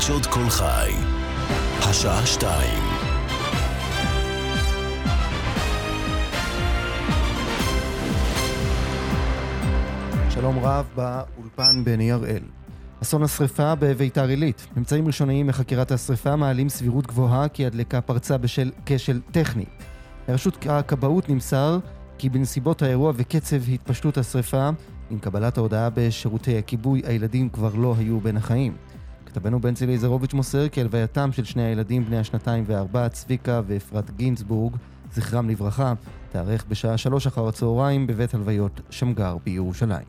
חדשות כל חי, השעה 2. שלום רב באולפן בני הראל. אסון השריפה בביתר עילית. ממצאים ראשוניים מחקירת השריפה מעלים סבירות גבוהה כי הדלקה פרצה בשל כשל טכני. מרשות הכבאות נמסר כי בנסיבות האירוע וקצב התפשטות השריפה, עם קבלת ההודעה בשירותי הכיבוי, הילדים כבר לא היו בין החיים. כתבנו בנצי ליזרוביץ' מוסר כי הלווייתם של שני הילדים בני 2 ו4, צביקה ואפרת גינצבורג, זכרם לברכה, תארך בשעה 3 אחר הצהריים בבית הלוויות שמגר בירושלים.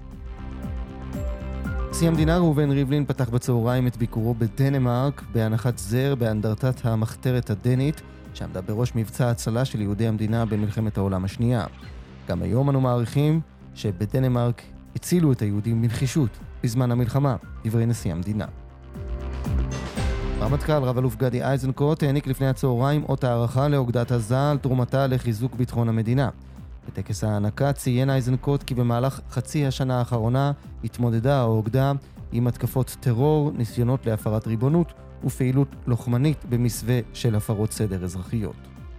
נשיא המדינה ראובן ריבלין פתח בצהריים את ביקורו בדנמרק בהנחת זר באנדרטת המחתרת הדנית, שעמדה בראש מבצע הצלה של יהודי המדינה במלחמת העולם השנייה. גם היום אנו מעריכים שבדנמרק הצילו את היהודים בנחישות בזמן המלחמה, דברי נשיא המדינה. רמטכ"ל רב אלוף גדי איזנקוט העניק לפני הצהריים אות הערכה לאוגדת עזה על תרומתה לחיזוק ביטחון המדינה. בטקס ההענקה ציין איזנקוט כי במהלך חצי השנה האחרונה התמודדה האוגדה עם התקפות טרור, ניסיונות להפרת ריבונות ופעילות לוחמנית במסווה של הפרות סדר אזרחיות.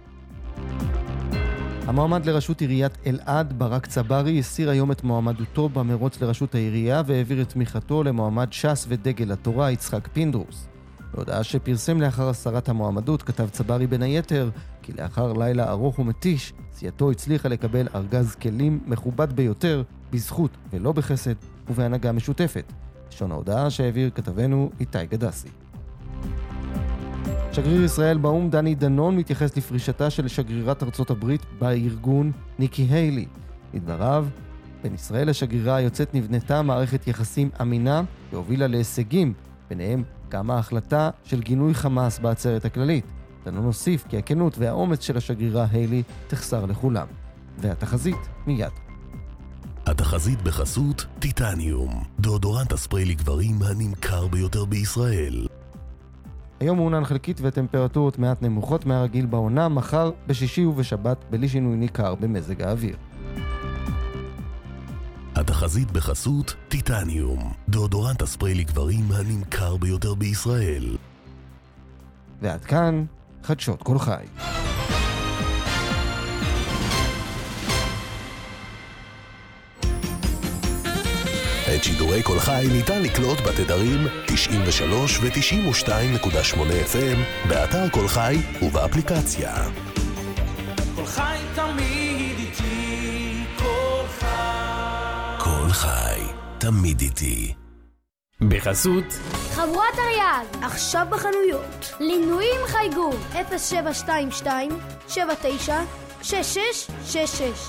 המועמד לראשות עיריית אלעד ברק צברי הסיר היום את מועמדותו במרוץ לראשות העירייה והעביר את תמיכתו למועמד ש"ס ודגל התורה יצחק פינדרוס. בהודעה שפרסם לאחר הסרת המועמדות כתב צברי בין היתר כי לאחר לילה ארוך ומתיש סיעתו הצליחה לקבל ארגז כלים מכובד ביותר בזכות ולא בחסד ובהנהגה משותפת. לשון ההודעה שהעביר כתבנו איתי גדסי. שגריר ישראל באום דני דנון מתייחס לפרישתה של שגרירת ארצות הברית בארגון ניקי היילי. לדבריו, בין ישראל לשגרירה היוצאת נבנתה מערכת יחסים אמינה והובילה להישגים, ביניהם גם ההחלטה של גינוי חמאס בעצרת הכללית. דנון הוסיף כי הכנות והאומץ של השגרירה היילי תחסר לכולם. והתחזית מיד. התחזית בחסות טיטניום, דאודורנט הספרי לגברים הנמכר ביותר בישראל. היום מעונן חלקית וטמפרטורות מעט נמוכות מהרגיל בעונה, מחר בשישי ובשבת בלי שינוי ניכר במזג האוויר. התחזית בחסות טיטניום, דאודורנט הספרי לגברים הנמכר ביותר בישראל. ועד כאן חדשות כל חי. את שידורי כל חי ניתן לקלוט בתדרים 93 ו-92.8 FM, באתר כל חי ובאפליקציה. כל חי תמיד איתי, כל חי. כל חי תמיד איתי. בחסות חבורת אריאל, עכשיו בחנויות. לינויים חייגו 0722 79 6666.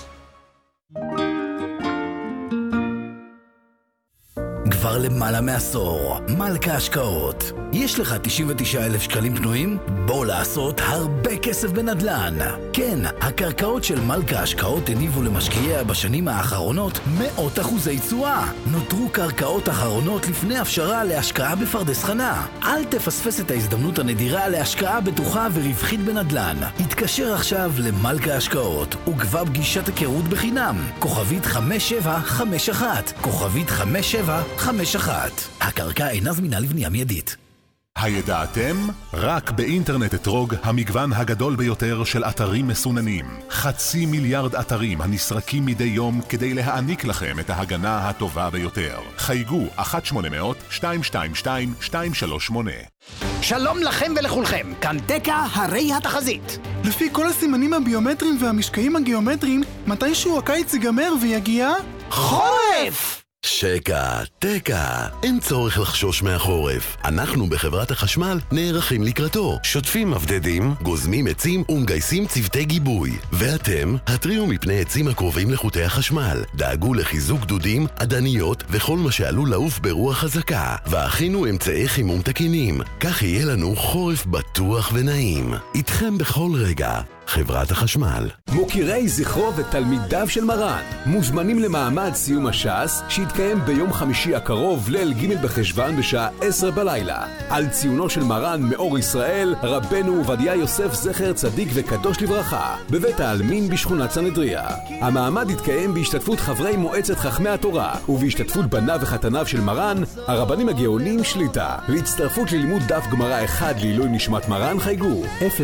כבר למעלה מעשור, מלכה השקעות. יש לך 99,000 שקלים פנויים? בוא לעשות הרבה כסף בנדלן. כן, הקרקעות של מלכה השקעות הניבו למשקיעיה בשנים האחרונות 100% תשואה. נותרו קרקעות אחרונות לפני הפשרה להשקעה בפרדס חנה. אל תפספס את ההזדמנות הנדירה להשקעה בטוחה ורווחית בנדלן. התקשר עכשיו למלכה השקעות וקבע פגישת היכרות בחינם. כוכבית 5751, כוכבית 5751. הקרקע אינה זמינה לבנייה מיידית. הידעתם? רק באינטרנט אתרוג המגוון הגדול ביותר של אתרים מסוננים. 500 מיליארד אתרים הנסרקים מדי יום כדי להעניק לכם את ההגנה הטובה ביותר. חייגו 1-800-222-238. שלום לכם ולכולכם, כאן תקה הרי התחזית. לפי כל הסימנים הביומטריים והמשקעים הגיאומטריים, מתישהו הקיץ ייגמר ויגיע חורף! שקע, תקע, אין צורך לחשוש מהחורף. אנחנו בחברת החשמל נערכים לקראתו. שוטפים מבדדים, גוזמים עצים ומגייסים צוותי גיבוי. ואתם, התריעו מפני עצים הקרובים לחוטי החשמל. דאגו לחיזוק דודים, עדניות וכל מה שעלול לעוף ברוח חזקה. והכינו אמצעי חימום תקינים. כך יהיה לנו חורף בטוח ונעים. איתכם בכל רגע. חברת החשמל. מוקירי זכרו ותלמידיו של מרן מוזמנים למעמד סיום הש"ס שיתקיים ביום חמישי הקרוב ליל ג' בחשוון בשעה 10 בלילה על ציונו של מרן מאור ישראל רבנו עובדיה יוסף זכר צדיק וקדוש לברכה בבית העלמין בשכונת סנהדריה. המעמד יתקיים בהשתתפות חברי מועצת חכמי התורה ובהשתתפות בניו וחתניו של מרן הרבנים הגאונים שליטה. להצטרפות ללימוד דף גמרא 1 לעילוי נשמת מרן חייגו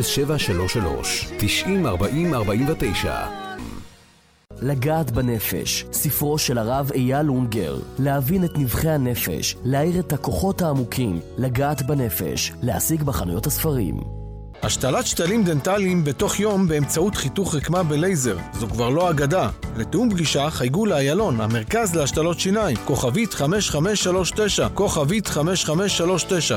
0733 90 40 49. לגעת בנפש, ספרו של הרב אייל אונגר, להבין את נבחי הנפש, להאיר את הכוחות העמוקים, לגעת בנפש, להשיג בחנויות הספרים. השתלת שתלים דנטליים בתוך יום באמצעות חיתוך רקמה בלייזר, זו כבר לא אגדה. לתאום פגישה חייגו לאיילון, המרכז להשתלות שיניים, כוכבית 5539, כוכבית 5539.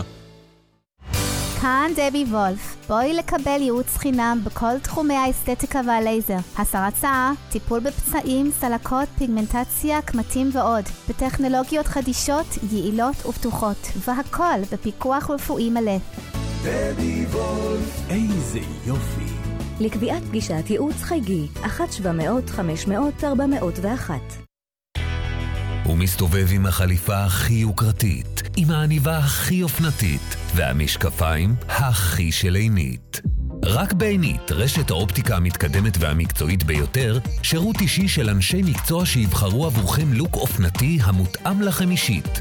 כאן דבי וולף, בואי לקבל ייעוץ חינם בכל תחומי האסתטיקה והלייזר, הסרת שיער, טיפול בפצעים, סלקות, פיגמנטציה, קמטים ועוד, בטכנולוגיות חדישות, יעילות ופתוחות, והכל בפיקוח רפואי מלא. דבי וולף, איזה יופי. לקביעת פגישת ייעוץ חייגי 1-700-500-401. הוא מסתובב עם החליפה הכי יוקרתית, עם העניבה הכי אופנתית, והמשקפיים הכי של עינית. רק בעינית, רשת האופטיקה המתקדמת והמקצועית ביותר, שירות אישי של אנשי מקצוע שיבחרו עבורכם לוק אופנתי המותאם לכם אישית.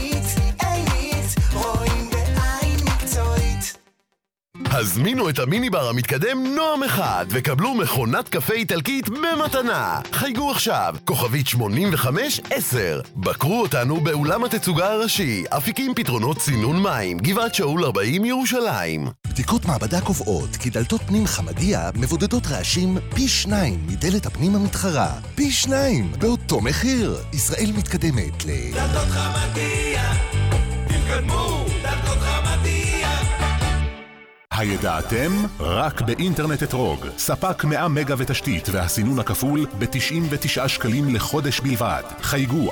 עינית, רואים בעין מקצועית. הזמינו את המיניבר המתקדם נועם אחד וקבלו מכונת קפה איטלקית במתנה. חייגו עכשיו, כוכבית 8510. בקרו אותנו באולם התצוגה הראשי, אפיקים פתרונות סינון מים, גבעת שאול 40 ירושלים. בדיקות מעבדה קובעות כי דלתות פנים חמדיה מבודדות רעשים פי 2 מדלת הפנים המתחרה. פי 2 באותו מחיר. ישראל מתקדמת דלתות חמדיה, תתקדמו, דלתות חמדיה. הידעתם? רק באינטרנט אתרוג. ספק 100 מגה ותשתית והסינון הכפול ב-99 שקלים לחודש בלבד. חייגו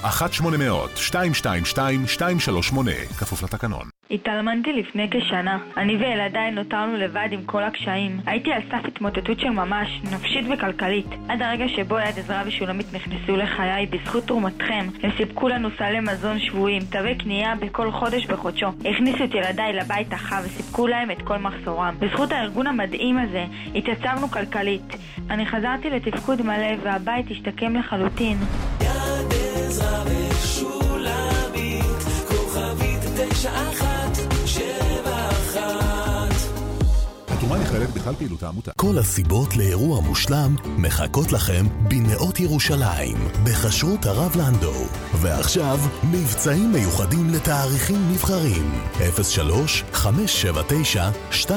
1-800-222-238, כפוף לתקנון. התאלמנתי לפני כשנה. אני וילדיי נותרנו לבד עם כל הקשיים. הייתי על סף התמוטטות של ממש, נפשית וכלכלית. עד הרגע שבו יד עזרא ושולמית נכנסו לחיי בזכות תרומתכם. הם סיפקו לנו סלי מזון שבויים, תווי קנייה בכל חודש בחודשו. הכניסו את ילדיי לבית החם וסיפקו להם את כל מחסורם. בזכות הארגון המדהים הזה, התייצבנו כלכלית. אני חזרתי לתפקוד מלא והבית השתקם לחלוטין. יד עזרא ושולמית, כוכבית 9171. התרומה נכללת בכלל פעילות העמותה. כל הסיבות לאירוע מושלם מחכות לכם בנאות ירושלים, בחשרות הרב לנדו. ועכשיו, מבצעים מיוחדים לתאריכים נבחרים. 03-579-2737.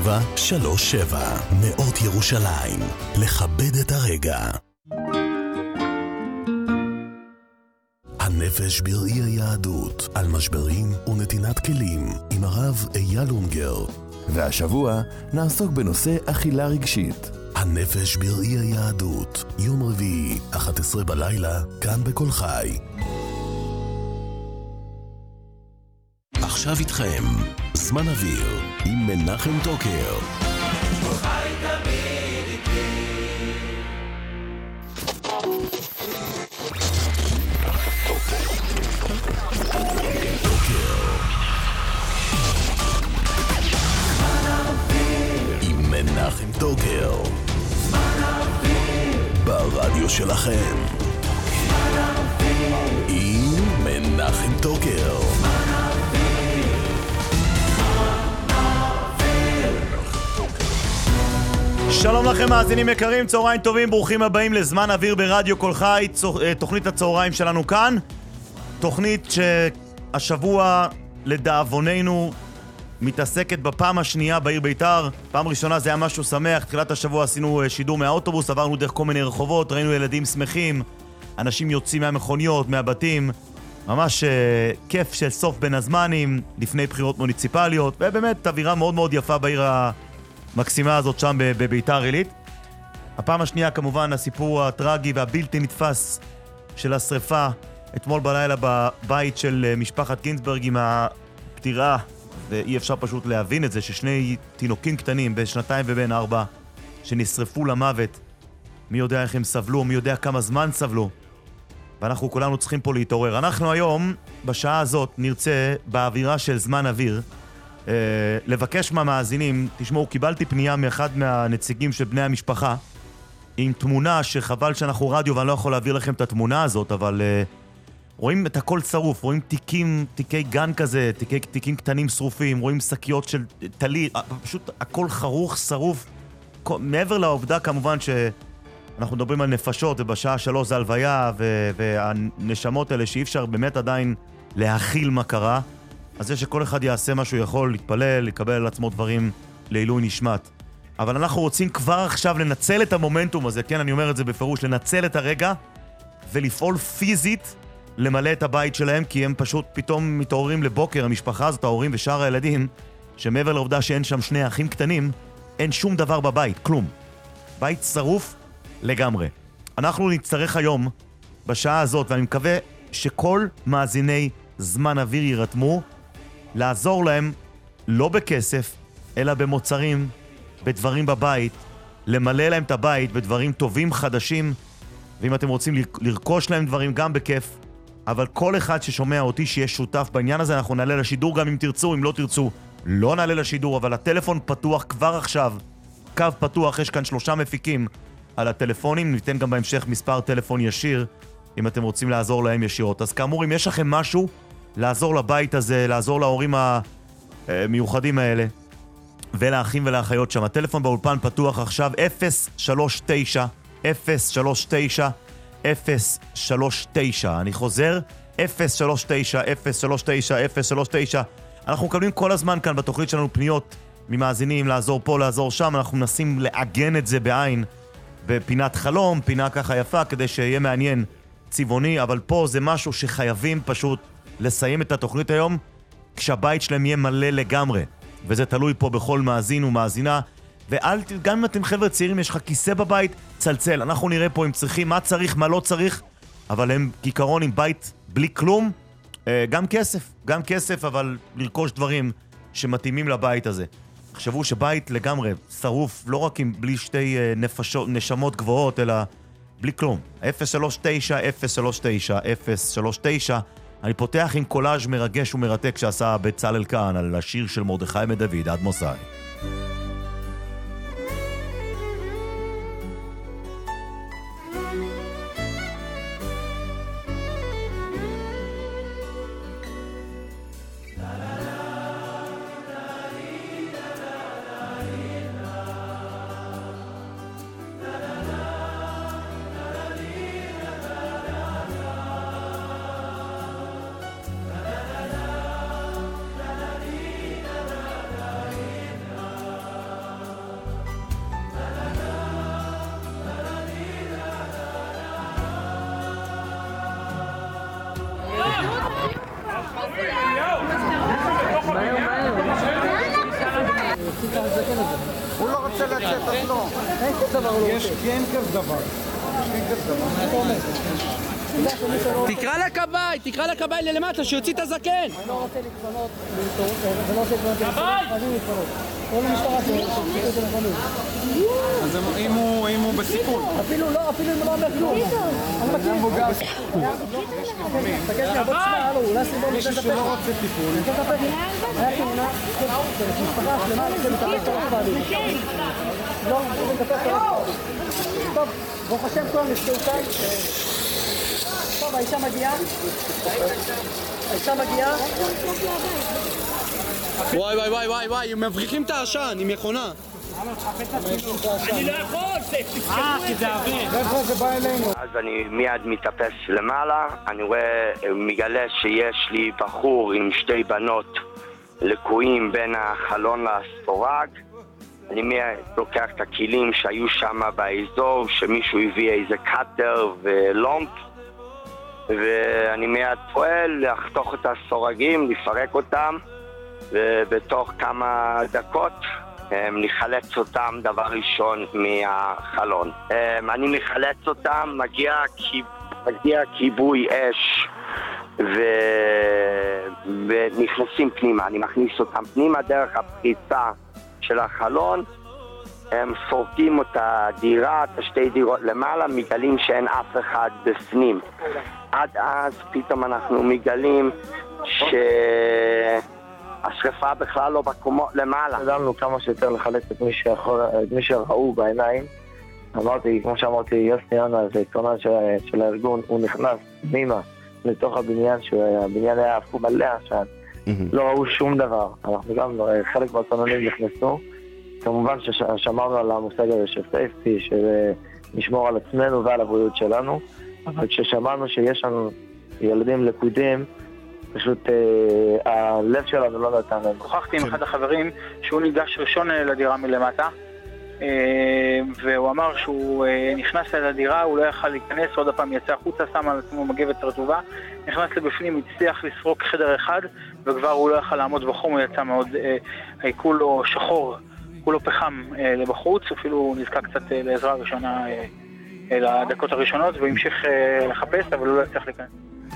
נאות ירושלים. לכבד את הרגע. הנפש בראי היהדות, על משברים ונתינת כלים, עם הרב אייל אונגר. והשבוע נעסוק בנושא אכילה רגשית. הנפש בראי היהדות, יום רביעי, 11 בלילה, כאן בכל חי. עכשיו איתכם, זמן אוויר, עם מנחם טוקר. כל חי תמיד איתי. מנחם טוקר ברדיו שלכם עם מנחם טוקר. שלום לכם מאזינים יקרים, צהריים טובים, ברוכים הבאים לזמן אוויר ברדיו כל חי. תוכנית הצהריים שלנו כאן, תוכנית שהשבוע לדאבוננו מתעסקת בפעם השנייה בעיר ביתר. פעם ראשונה זה היה משהו שמח, תחילת השבוע עשינו שידור מהאוטובוס, עברנו דרך כל מיני רחובות, ראינו ילדים שמחים, אנשים יוצאים מהמכוניות, מהבתים, ממש כיף של סוף בין הזמנים, לפני בחירות מוניציפליות, ובאמת אווירה מאוד מאוד יפה בעיר המקסימה הזאת שם בביתר עילית. הפעם השנייה כמובן הסיפור הטרגי והבלתי נתפס של השריפה אתמול בלילה בבית של משפחת גינסברג עם הפטירה, ואי אפשר פשוט להבין את זה, ששני תינוקים קטנים בין 2 ובין 4 שנשרפו למוות. מי יודע איך הם סבלו, מי יודע כמה זמן סבלו. ואנחנו כולנו צריכים פה להתעורר. אנחנו היום, בשעה הזאת, נרצה באווירה של זמן אוויר, לבקש מהמאזינים, תשמעו, קיבלתי פנייה מאחד מהנציגים של בני המשפחה, עם תמונה שחבל שאנחנו רדיו ואני לא יכול להעביר לכם את התמונה הזאת, אבל רואים את הכל צרוף, רואים תיקי גן כזה, תיקים קטנים שרופים, רואים שקיות של טלי, פשוט הכל חרוך, שרוף. מעבר לעובדה כמובן שאנחנו מדברים על נפשות, ובשעה 3 זה הלוויה, והנשמות האלה שאי אפשר באמת עדיין להכיל מה קרה, אז זה שכל אחד יעשה מה שהוא יכול, להתפלל, לקבל על עצמו דברים לעילוי נשמת. אבל אנחנו רוצים כבר עכשיו לנצל את המומנטום הזה, כן, אני אומר את זה בפירוש, לנצל את הרגע ולפעול פיזית, למלא את הבית שלהם, כי הם פשוט פתאום מתעוררים לבוקר, המשפחה הזאת, ההורים ושאר הילדים, שמעבר לעובדה שאין שם שני אחים קטנים, אין שום דבר בבית, כלום. בית שרוף לגמרי. אנחנו נצטרך היום, בשעה הזאת, ואני מקווה שכל מאזיני זמן אוויר יירתמו, לעזור להם לא בכסף, אלא במוצרים, בדברים בבית, למלא להם את הבית בדברים טובים חדשים, ואם אתם רוצים לרכוש להם דברים גם בכיף, אבל כל אחד ששומע אותי שיהיה שותף בעניין הזה, אנחנו נעלה לשידור גם אם תרצו, אם לא תרצו, לא נעלה לשידור, אבל הטלפון פתוח כבר עכשיו, קו פתוח, יש כאן 3 מפיקים על הטלפונים, ניתן גם בהמשך מספר טלפון ישיר, אם אתם רוצים לעזור להם ישירות. אז כאמור, אם יש לכם משהו, לעזור לבית הזה, לעזור להורים המיוחדים האלה, ולאחים ולאחיות שם. הטלפון באולפן פתוח עכשיו 039 039 039. אני חוזר, 039 039 039. אנחנו מקבלים כל הזמן כאן בתוכנית שלנו פניות ממאזינים, לעזור פה, לעזור שם. אנחנו מנסים לעגן את זה בעין, בפינת חלום, פינה ככה יפה, כדי שיהיה מעניין צבעוני, אבל פה זה משהו שחייבים פשוט לסיים את התוכנית היום, כשהבית שלהם יהיה מלא לגמרי. וזה תלוי פה בכל מאזין ומאזינה, גם אם אתם חבר'ה צעירים, יש לך כיסא בבית, צלצל. אנחנו נראה פה אם צריכים, מה צריך, מה לא צריך, אבל הם כעיקרון עם בית בלי כלום, גם כסף, אבל לרכוש דברים שמתאימים לבית הזה. תחשבו שבית לגמרי שרוף, לא רק עם בלי שתי נשמות גבוהות, אלא בלי כלום. 039 039 039. אני פותח עם קולאז' מרגש ומרתק שעשה בצלאל כהן על השיר של מרדכי מדוד, עד מוסאי. הוא לא רוצה לצאת, אז לא. יש כן כזה דבר. תקרא לכבאי ללמטה, שיוציא את הזקן. אני לא רוצה לקפונות, זה לא רוצה לקפונות. כבאי! כל המשטרה שיוציא את הנכונים. אז אם הוא בסיכון. אפילו אם הוא לא אומר כלום. אני מכיר. תקש לי, בוא תשמע, אולי סיבור מישהו שלא רוצה טיפול. היה תמונה של משפחה שלמה, זה מתאפס על הפעלים. לא, זה מתאפס על הפעלים. טוב, ברוך השם כולם נשתו כאן. טוב, האישה מגיעה. וואי, הם מבריחים את העשן עם מכונה. אני לא יכול, כי זה אוויר. זה בא אלינו. אז אני מיד מתאפס למעלה, אני מגלה שיש לי בחור עם 2 בנות לקויים בין החלון לסורג. אני מיד לוקח את הכלים שהיו שם באזור, שמישהו הביא איזה קאטר ולונק, ואני מיד פועל לחתוך את הסורגים, לפרק אותם, ובתוך כמה דקות לחלץ אותם דבר ראשון מהחלון. אני מחלץ אותם, מגיע כיבוי אש ונכנסים פנימה. אני מכניס אותם פנימה דרך הפריצה של החלון. הם סורקים את הדירה, את השתי דירות למעלה, מגלים שאין אף אחד בפנים. עד אז פתאום אנחנו מגלים שהשרפה בכלל לא בקומות למעלה. ידענו כמה שיותר לחלץ את מי שראו בעיניים. אמרתי, כמו שאמרתי, יוסי יונה, זה עיתונן של הארגון, הוא נכנס פנימה לתוך הבניין, שהבניין היה הפכו מלא עשן. לא ראו שום דבר. אנחנו גם, חלק מהצוננים נכנסו. כמובן ששמרנו על המושג הזה של סייפטי, שנשמור על עצמנו ועל הבריאות שלנו, אבל כששמענו שיש לנו ילדים לקודים, פשוט הלב שלנו לא נתן לנו. שוחחתי עם אחד החברים שהוא ניגש ראשון לדירה מלמטה, והוא אמר שהוא נכנס לדירה, הוא לא יכל להיכנס, עוד הפעם יצא החוצה, שם על עצמו מגבת רטובה, נכנס לבפנים, הצליח לסרוק חדר אחד, וכבר הוא לא יכל לעמוד בחום, הוא יצא מאוד, כולו שחור, כולו פחם לבחוץ, אפילו נזקק קצת לעזרה ראשונה לדקות הראשונות, והוא המשיך לחפש, אבל הוא לא יצליח להיכנס.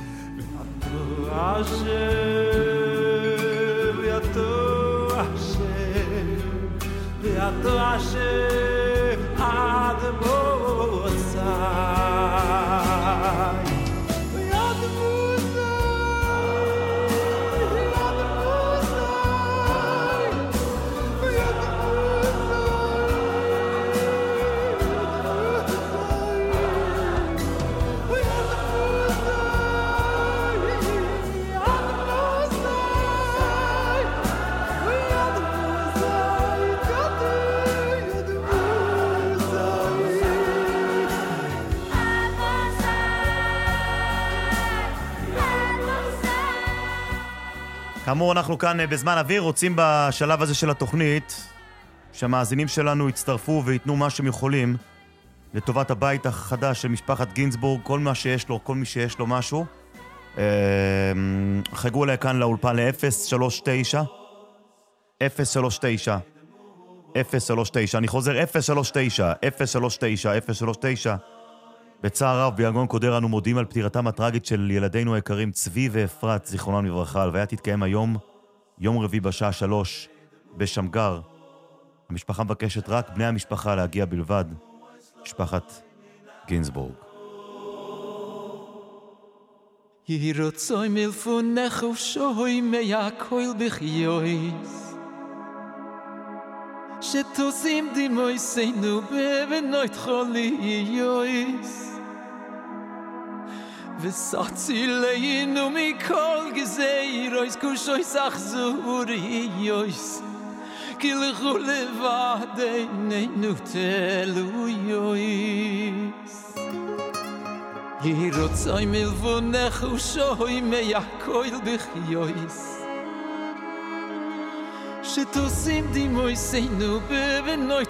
ויתו השם עד מוצאי ויד מוזי כאמור, אנחנו כאן בזמן אוויר, רוצים בשלב הזה של התוכנית שהמאזינים שלנו יצטרפו ויתנו מה שהם יכולים לטובת הבית החדש של משפחת גינזבורג, כל מה שיש לו, כל מי שיש לו משהו. חגו אליי כאן לאולפן ל-039 039 039, אני חוזר 039 039 039. בצער רב ביגון קודר אנו מודיעים על פטירתם הטרגית של ילדינו היקרים צבי ואפרת, זיכרונם לברכה. הלוויה תתקיים היום, יום רביעי בשעה 3 בשמגר. המשפחה מבקשת רק בני המשפחה להגיע בלבד, משפחת גינזבורג. יהי רצוי מלפונך ושוי מהכל בחייס שתוסים דימויסנו בבנות חוליות וסצילינו מכל גזירויס קושויס אכזוריות כי לכו לבדנו תלויוס יהי רצוי מלפונך ושוי מהכל בחייס שתוסים דימויסנו בבנות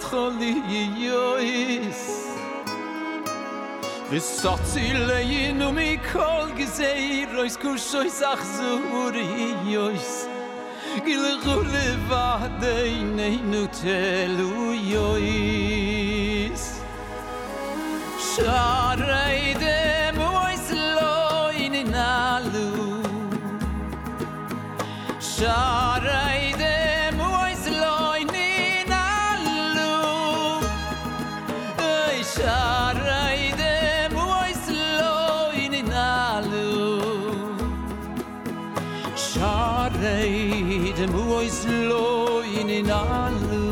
חוליות וסצילינו מכל גזירויס קושויס אכזוריות כי לכו לבדנו תלויוס שערי דמויס לא ינעלו שערי דמויס לא ינעלו שערי דמויס לא ינעלו שערי דמויס לא ינעלו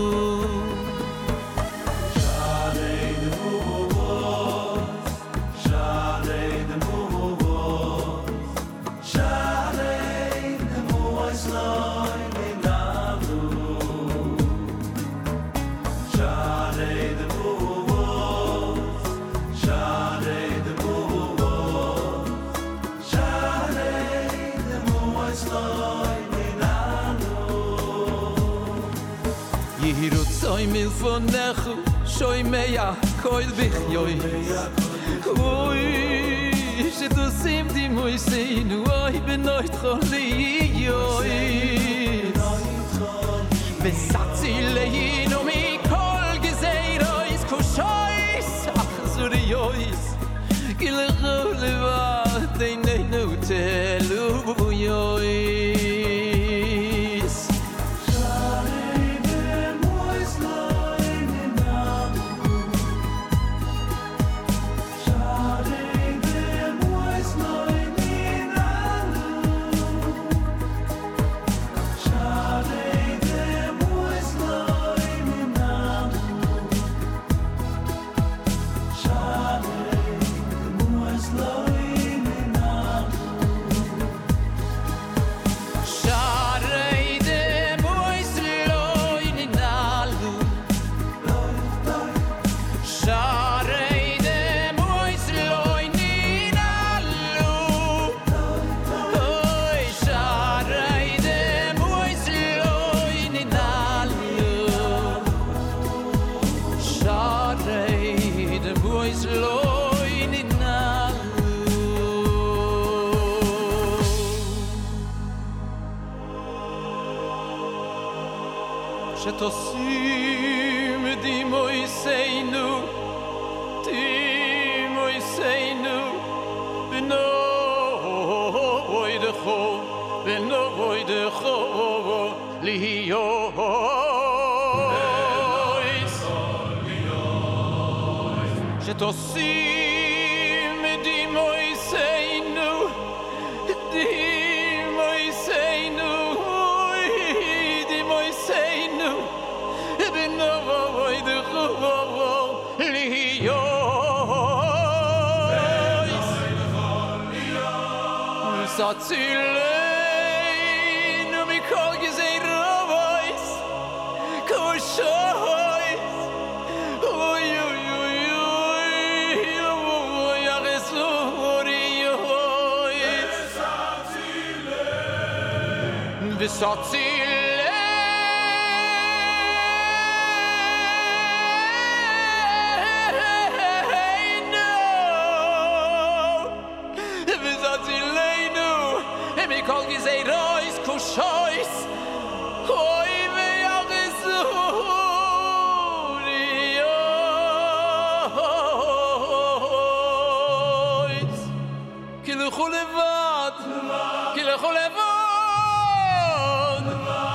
Soy mil fonecho, soy meia coil bichyois. Oi, se tu sim di moisinu, oi benoit choliois. Besatzileno mi kol gezeirois, kushois, achzuriois. Gilcho levat, deinenu teluyois. שתושים דימוי סיינו דימוי סיינו בנוי דחו בנוי דחו ליהויס שתושים דימוי סיינו דימוי סיינו דימוי סיינו בנוי דחו ליהויס סצילנו מכל גזי רבויס קושויס אוי אוי אוי אוי אוי יחסורי יויס וסצילנו כל גזי רויס קושויס אוי ויחסורי יויס כי לכו לבד כי לכו לבד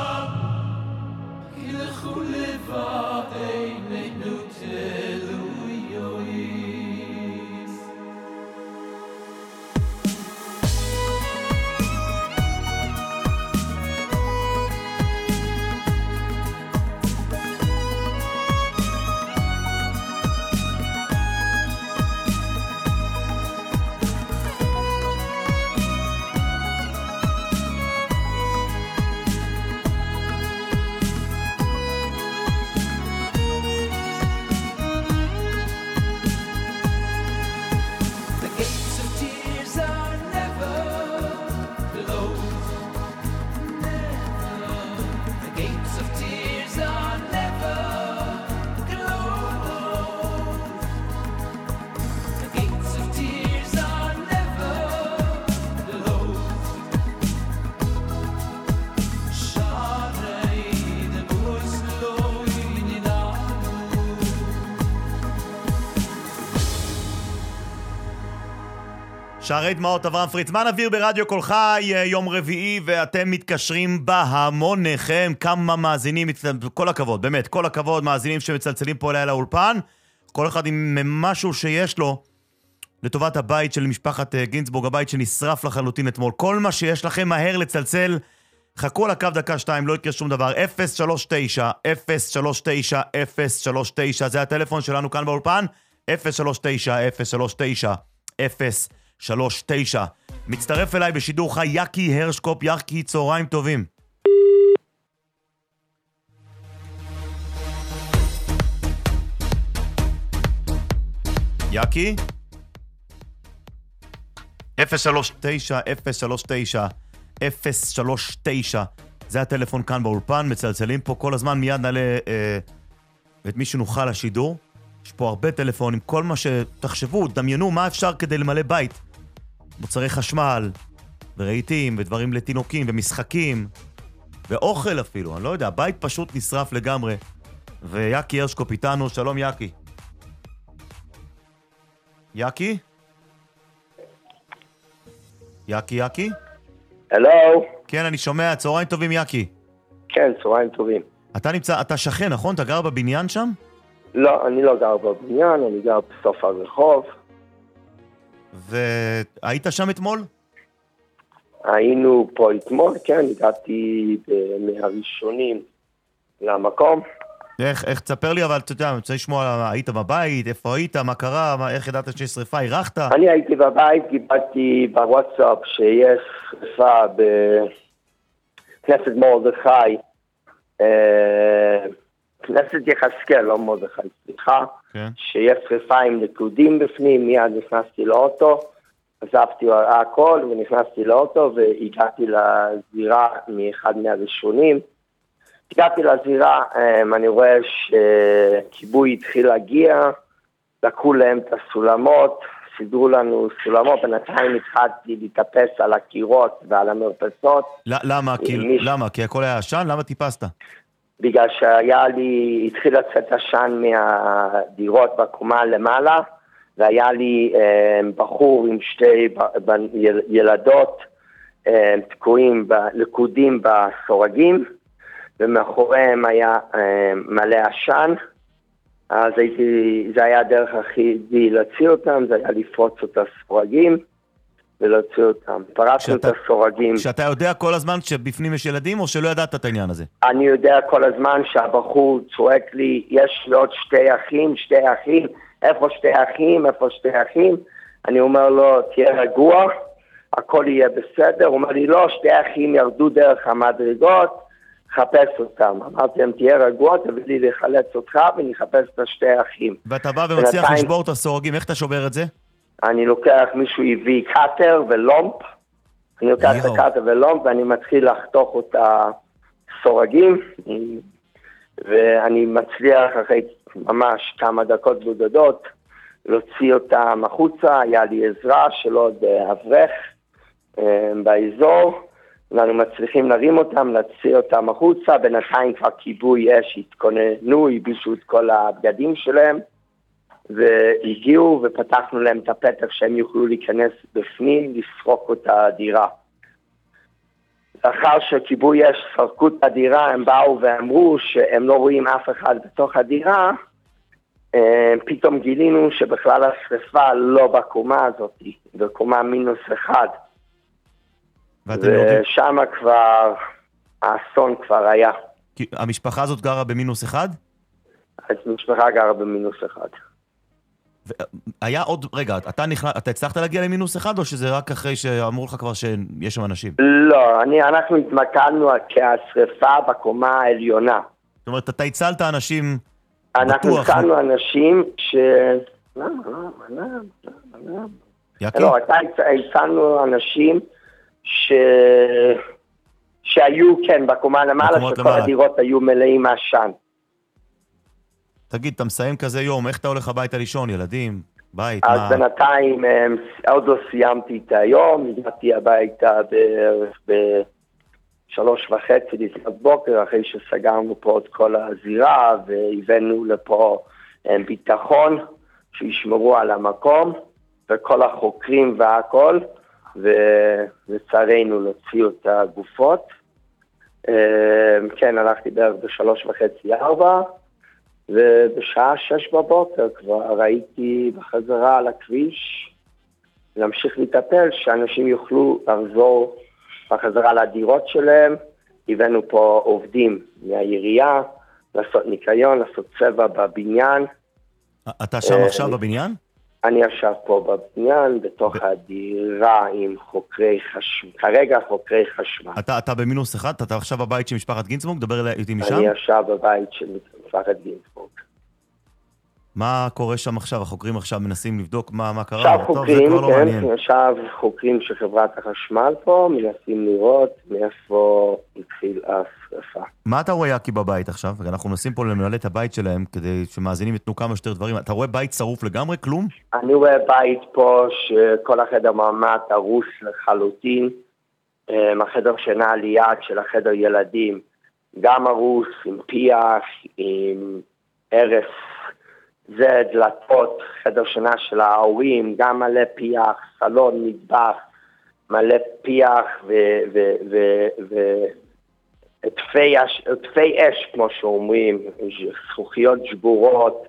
כי לכו לבד איננו תלוי יויס שערי דמעות, אברהם פריצמן, אוויר ברדיו כל חי, יום רביעי, ואתם מתקשרים בהמוניכם, כמה מאזינים, כל הכבוד, באמת, כל הכבוד, מאזינים שמצלצלים פה אליי לאולפן, כל אחד עם משהו שיש לו, לטובת הבית של משפחת גינצבורג, הבית שנשרף לחלוטין אתמול, כל מה שיש לכם מהר לצלצל, חכו על הקו דקה 2, לא יקרה שום דבר, 039, 039, 039, זה הטלפון שלנו כאן באולפן, 039, 039, 039. מצטרף אליי בשידור חי יקי הרשקופ. יקי, צהריים טובים. יקי? 039, 039, 039. זה הטלפון כאן באולפן, מצלצלים פה כל הזמן, מיד נעלה את מי שנוכל לשידור. יש פה הרבה טלפונים, כל מה שתחשבו, דמיינו מה אפשר כדי למלא בית. מוצרי חשמל, ורהיטים, ודברים לתינוקים, ומשחקים, ואוכל אפילו, אני לא יודע, הבית פשוט נשרף לגמרי. ויקי הרשקופ איתנו, שלום יקי. יקי? יקי? הלו? כן, אני שומע, צהריים טובים יקי. כן, צהריים טובים. אתה שכן, נכון? אתה גר בבניין שם? לא, אני לא גר בבניין, אני גר בסוף הרחוב. והיית שם אתמול? היינו פה אתמול, כן, הגעתי מהראשונים למקום. איך תספר לי, אבל אתה יודע, אני רוצה לשמוע, היית בבית, איפה היית, מה קרה, איך ידעת שיש שריפה, הרחת? אני הייתי בבית, קיבלתי בוואטסאפ שיש שריפה בכנסת מרדכי, כנסת יחזקאל, לא מרדכי, סליחה, שיש שריפה עם נקודים בפנים, מיד נכנסתי לאוטו, עזבתי הכל ונכנסתי לאוטו והגעתי לזירה מאחד מהראשונים. הגעתי לזירה, אני רואה שכיבוי התחיל להגיע, לקחו להם את הסולמות, סידרו לנו סולמות, בינתיים התחלתי להתאפס על הקירות ועל המרפסות. למה? כי הכל היה עשן? למה טיפסת? בגלל התחיל לצאת עשן מהדירות בקומה למעלה, והיה לי בחור עם שתי ילדות תקועים, לקודים בסורגים, ומאחוריהם היה מלא עשן. אז זה היה הדרך הכי להציל אותם, זה היה לפרוץ את הסורגים ולהציל אותם. פרצנו את הסורגים. שאתה יודע כל הזמן שבפנים יש ילדים, או שלא ידעת את העניין הזה? אני יודע כל הזמן שהבחור צועק לי, יש לי עוד שתי אחים, איפה שתי אחים? אני אומר לו, תהיה רגוע, הכל יהיה בסדר. הוא אומר לי, לא, שתי אחים ירדו דרך המדרגות, חפש אותם. אמרתי להם, תהיה רגוע, תביא לי לחלץ אותך, ונחפש את השתי אחים. ואתה בא ומצליח לשבור את הסורגים, איך אתה שובר את זה? אני לוקח, מישהו הביא קאטר ולומפ, אני לוקח את הקאטר ולומפ, ואני מתחיל לחתוך את הסורגים, ואני מצליח אחרי ממש כמה דקות בודדות, להוציא אותם החוצה. היה לי עזרה של עוד אברך באזור, ואנו מצליחים להרים אותם, להוציא אותם החוצה. בינתיים כבר כיבוי אש התכוננו, הבישו את כל הבגדים שלהם, והגיעו ופתחנו להם את הפתח שהם יוכלו להיכנס בפנים, לסרוק את הדירה. לאחר שכיבוי אש סרקו את הדירה, הם באו ואמרו שהם לא רואים אף אחד בתוך הדירה. פתאום גילינו שבכלל השריפה לא בקומה הזאת, בקומה -1. ושם כבר, האסון כבר היה. כי המשפחה הזאת גרה ב-1? אז המשפחה גרה ב-1. היה עוד, רגע, אתה הצלחת להגיע ל-1, או שזה רק אחרי שאמרו לך כבר שיש שם אנשים? לא, אנחנו התמקדנו כשריפה בקומה העליונה. זאת אומרת, אתה הצלת אנשים אנחנו הצלנו אנשים לא, הצלנו אנשים שהיו, כן, בקומה למעלה, שכל הדירות היו מלאים עשן. תגיד, אתה מסיים כזה יום, איך אתה הולך הביתה לישון, ילדים, בית, אז בינתיים, עוד לא סיימתי את היום, הגעתי הביתה ב3:30 לפנות בוקר, אחרי שסגרנו פה את כל הזירה, והבאנו לפה ביטחון, שישמרו על המקום, וכל החוקרים והכל, ולצערנו להוציא את הגופות. כן, הלכתי בערך ב3:30-4, ובשעה 6 בבוקר כבר הייתי בחזרה על הכביש, להמשיך לטפל שאנשים יוכלו לחזור בחזרה לדירות שלהם. הבאנו פה עובדים מהעירייה, לעשות ניקיון, לעשות צבע בבניין. אתה שם עכשיו בבניין? אני עכשיו פה בבניין, בתוך הדירה עם חוקרי חשמל, כרגע חוקרי חשמל. אתה ב-1? אתה עכשיו בבית של משפחת גינצבורג? דבר איתי משם? אני עכשיו בבית של משפחת גינצבורג. מה קורה שם עכשיו? החוקרים עכשיו מנסים לבדוק מה קרה? עכשיו חוקרים, כן, עכשיו חוקרים של חברת החשמל פה, מנסים לראות מאיפה התחיל השריפה. מה אתה רואה, יקי, בבית עכשיו? אנחנו מנסים פה למלא את הבית שלהם, כדי שמאזינים יתנו כמה שיותר דברים. אתה רואה בית שרוף לגמרי? כלום? אני רואה בית פה שכל החדר ממש הרוס לחלוטין. החדר שינה ליד של החדר ילדים, גם הרוס, עם פיח, עם הרס, זה דלתות, חדר שינה של ההורים, גם מלא פיח, סלון, מטבח, מלא פיח עטפי אש, כמו שאומרים, זכוכיות שבורות,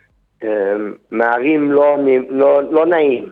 מערים לא נעים.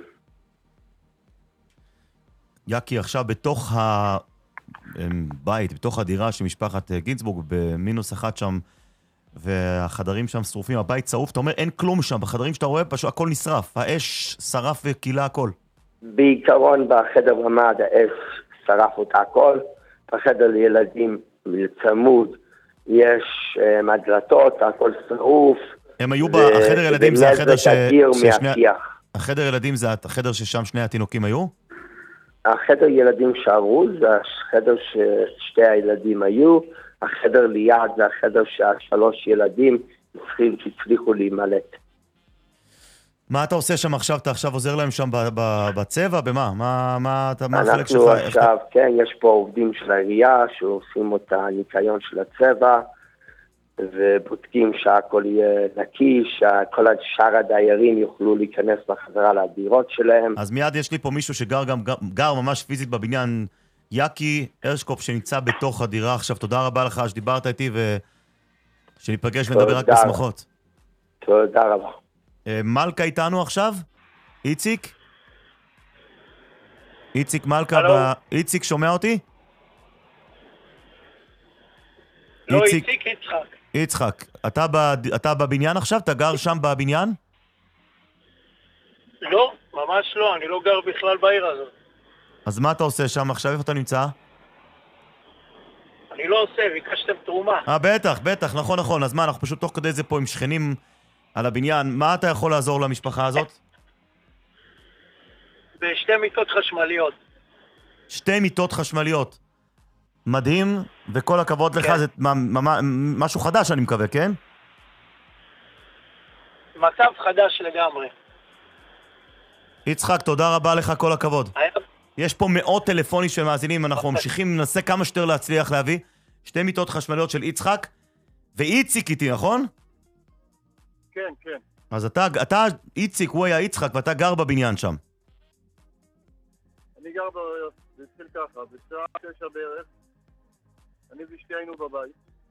יקי, עכשיו בתוך הבית, בתוך הדירה של משפחת גינצבורג, ב-1 שם, והחדרים שם שרופים, הבית צרוף, אתה אומר אין כלום שם, בחדרים שאתה רואה פשוט הכל נשרף, האש שרף וקילה הכל. בעיקרון בחדר ממ"ד האש שרף אותה הכל, בחדר לילדים צמוד יש מדלתות, הכל שרוף. הם היו בחדר ילדים, זה החדר החדר ילדים זה החדר ששם שני התינוקים היו? החדר ילדים שערו, זה החדר ששתי הילדים היו, החדר ליד זה החדר שהשלוש ילדים הצליחו להימלט. מה אתה עושה שם עכשיו? אתה עכשיו עוזר להם שם בצבע? במה? מה אתה החלק שלך? אנחנו עכשיו, כן, יש פה עובדים של העירייה שעושים את הניקיון של הצבע. ובודקים שהכל יהיה נקי, שכל שאר הדיירים יוכלו להיכנס בחזרה לדירות שלהם. אז מיד יש לי פה מישהו שגר ממש פיזית בבניין, יקי הרשקופ, שנמצא בתוך הדירה עכשיו. תודה רבה לך שדיברת איתי ושניפגש ונדבר רק בשמחות. תודה רבה. מלכה איתנו עכשיו? איציק? איציק מלכה, איציק שומע אותי? לא, איציק יצחק. יצחק, אתה בבניין עכשיו? אתה גר שם בבניין? לא, ממש לא, אני לא גר בכלל בעיר הזאת. אז מה אתה עושה שם עכשיו? איפה אתה נמצא? אני לא עושה, ביקשתם תרומה. בטח, נכון. אז מה, אנחנו פשוט תוך כדי זה פה עם שכנים על הבניין. מה אתה יכול לעזור למשפחה הזאת? בשתי מיטות חשמליות. 2 מיטות חשמליות. מדהים, וכל הכבוד לך, זה משהו חדש אני מקווה, כן? מצב חדש לגמרי. יצחק, תודה רבה לך, כל הכבוד. יש פה מאות טלפונים של מאזינים, אנחנו ממשיכים, ננסה כמה שיותר להצליח להביא. 2 מיטות חשמליות של יצחק, ואיציק איתי, נכון? כן. אז אתה איציק, הוא היה יצחק, ואתה גר בבניין שם. אני גר התחיל ככה, בשעה 9 בערך, אני ואשתי היינו בבית.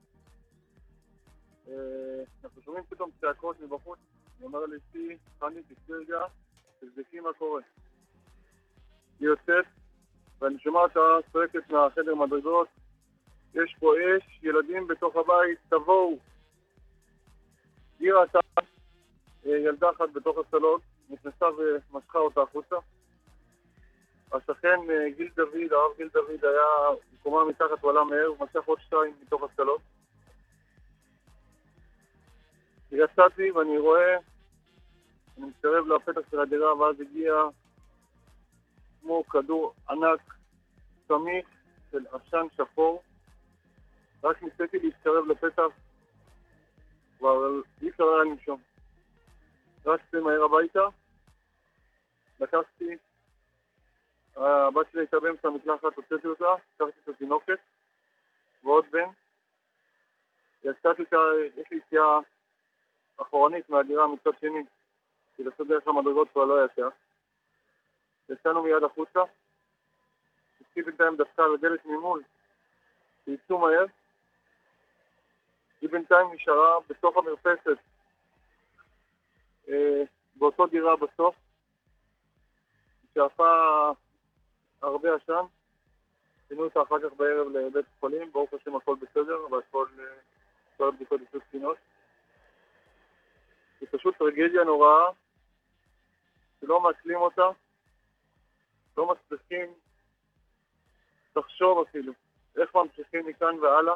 אנחנו שומעים פתאום צעקות מבחוץ, אני אומר לאשתי, חני, תסתרגע, תבדקי מה קורה. היא יוצאת, ואני שומע אותה צועקת מהחדר מדרגות, יש פה אש, ילדים בתוך הבית, תבואו. היא ראתה ילדה אחת בתוך הסלון, נכנסה ומשכה אותה החוצה. השכן גיל דוד, הרב גיל דוד, היה קומה מתחת ועלה מהר, הוא משך עוד 2 מתוך הסלון. יצאתי ואני רואה, אני מתקרב לפתח של הדירה, ואז הגיע כמו כדור ענק, סמיך של עשן שחור. רק ניסיתי להתקרב לפתח, כבר אי אפשר היה לנשום. רצתי מהר הביתה, לקחתי, הבת שלי הייתה באמצע המקלחת, הוצאתי אותה, לקחתי את התינוקת ועוד בן. יצאתי איתה, יש לי יציאה אחורנית מהדירה מצד שני, כי לעשות דרך המדרגות כבר לא היה שעה. יצאנו מיד החוצה, אשתי בינתיים דפקה לדלת ממול, שיצאו מהר. היא בינתיים נשארה בתוך המרפסת, באותו דירה בסוף, שאפה הרבה עשן, שינו אותה אחר כך בערב לבית חולים, ברוך השם הכל בסדר, והכל כל הבדיקות יצאו תקינות. זה פשוט טרגדיה נוראה, שלא מעכלים אותה, לא מצליחים לחשוב אפילו, איך ממשיכים מכאן והלאה.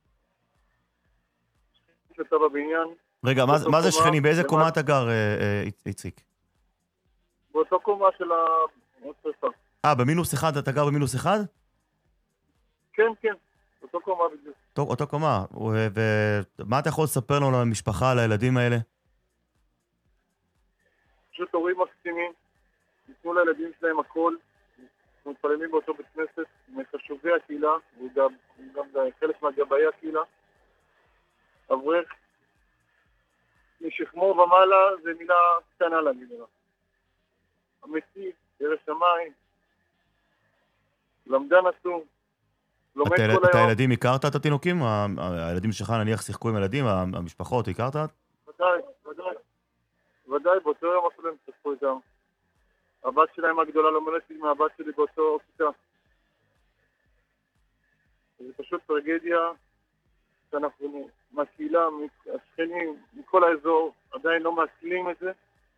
שאתה בבניין. רגע, מה זה שכנים? באיזה קומה אתה גר, איציק? באותו קומה של השריפה. במינוס 1, אתה גר במינוס 1? כן, אותו קומה בדיוק. אותו קומה. ומה אתה יכול לספר לנו על המשפחה, על הילדים האלה? פשוט הורים מקסימים, ניתנו לילדים שלהם הכל, אנחנו מתפללים באותו בית כנסת, מחשובי הקהילה, הוא גם חלק מהגבאי הקהילה. אברך, משכמו ומעלה זה מילה קטנה להגיד לה. אמיתי, ירא שמיים, למדן עצום, לומד כל היום. את הילדים הכרת את התינוקים? הילדים שלך נניח שיחקו עם ילדים, המשפחות הכרת? ודאי, באותו יום אפילו הם שיחקו איתם. הבת שלהם הגדולה לומדת לי מהבת שלי באותו כיתה. זה פשוט טרגדיה שאנחנו מהקהילה, מהשכנים, מכל האזור, עדיין לא מעכלים את זה.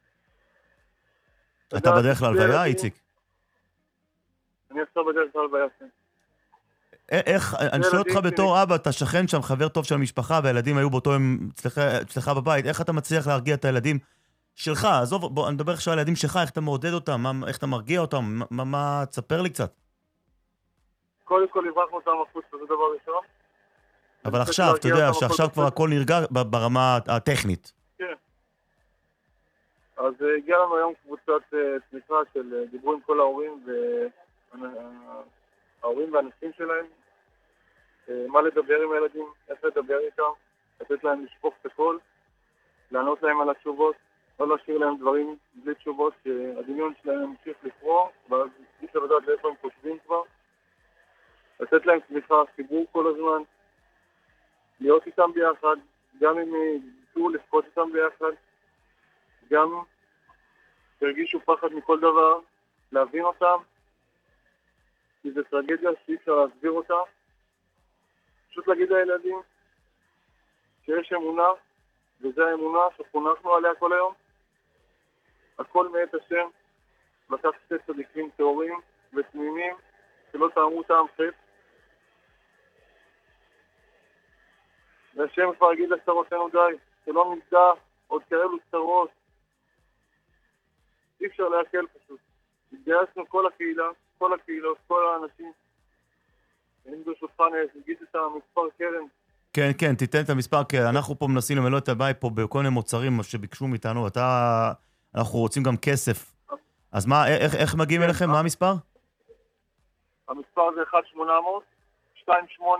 אתה בדרך להלוויה, איציק? אני עכשיו בדרך להלוויה, כן. איך, אני שואל אותך בתור אבא, אתה שכן שם, חבר טוב של המשפחה, והילדים היו באותו יום אצלך בבית, איך אתה מצליח להרגיע את הילדים שלך? עזוב, בוא, אני מדבר עכשיו על הילדים שלך, איך אתה מעודד אותם, איך אתה מרגיע אותם, מה, תספר לי קצת. קודם כל הברחנו אותם החוץ, זה דבר ראשון. אבל עכשיו, אתה יודע, שעכשיו כבר הכל נרגע ברמה הטכנית. כן. אז הגיע לנו היום קבוצת תמיכה של דיברו עם כל ההורים וההורים והאנשים שלהם, מה לדבר עם הילדים, איך לדבר איתם. לתת להם לשפוך את הכל, לענות להם על התשובות, לא להשאיר להם דברים בלי תשובות, שהדמיון שלהם ממשיך לפרוע, ואז אי אפשר לדעת לאיפה הם חושבים כבר. לתת להם תמיכה, חיבור כל הזמן, להיות איתם ביחד, גם אם יצאו לבכות איתם ביחד, גם תרגישו פחד מכל דבר, להבין אותם, כי זו טרגדיה שאי אפשר להסביר אותה. פשוט להגיד לילדים שיש אמונה, וזו האמונה שחונכנו עליה כל היום. הכל מאת השם, לקח שתי צדיקים טהורים ותמימים, שלא טעמו טעם חטא. והשם כבר יגיד לצרותינו די, שלא נדע עוד כאלו צרות. אי אפשר להקל פשוט. התגייסנו כל הקהילה, כל הקהילות, כל האנשים. אני ברשותך נגיד את המספר קרן. כן, כן, תיתן את המספר, כי אנחנו פה מנסים למלא את הבית פה בכל מיני מוצרים שביקשו מאיתנו. אנחנו רוצים גם כסף. אז מה, איך מגיעים אליכם? מה המספר? המספר זה 1-800-28-28-28,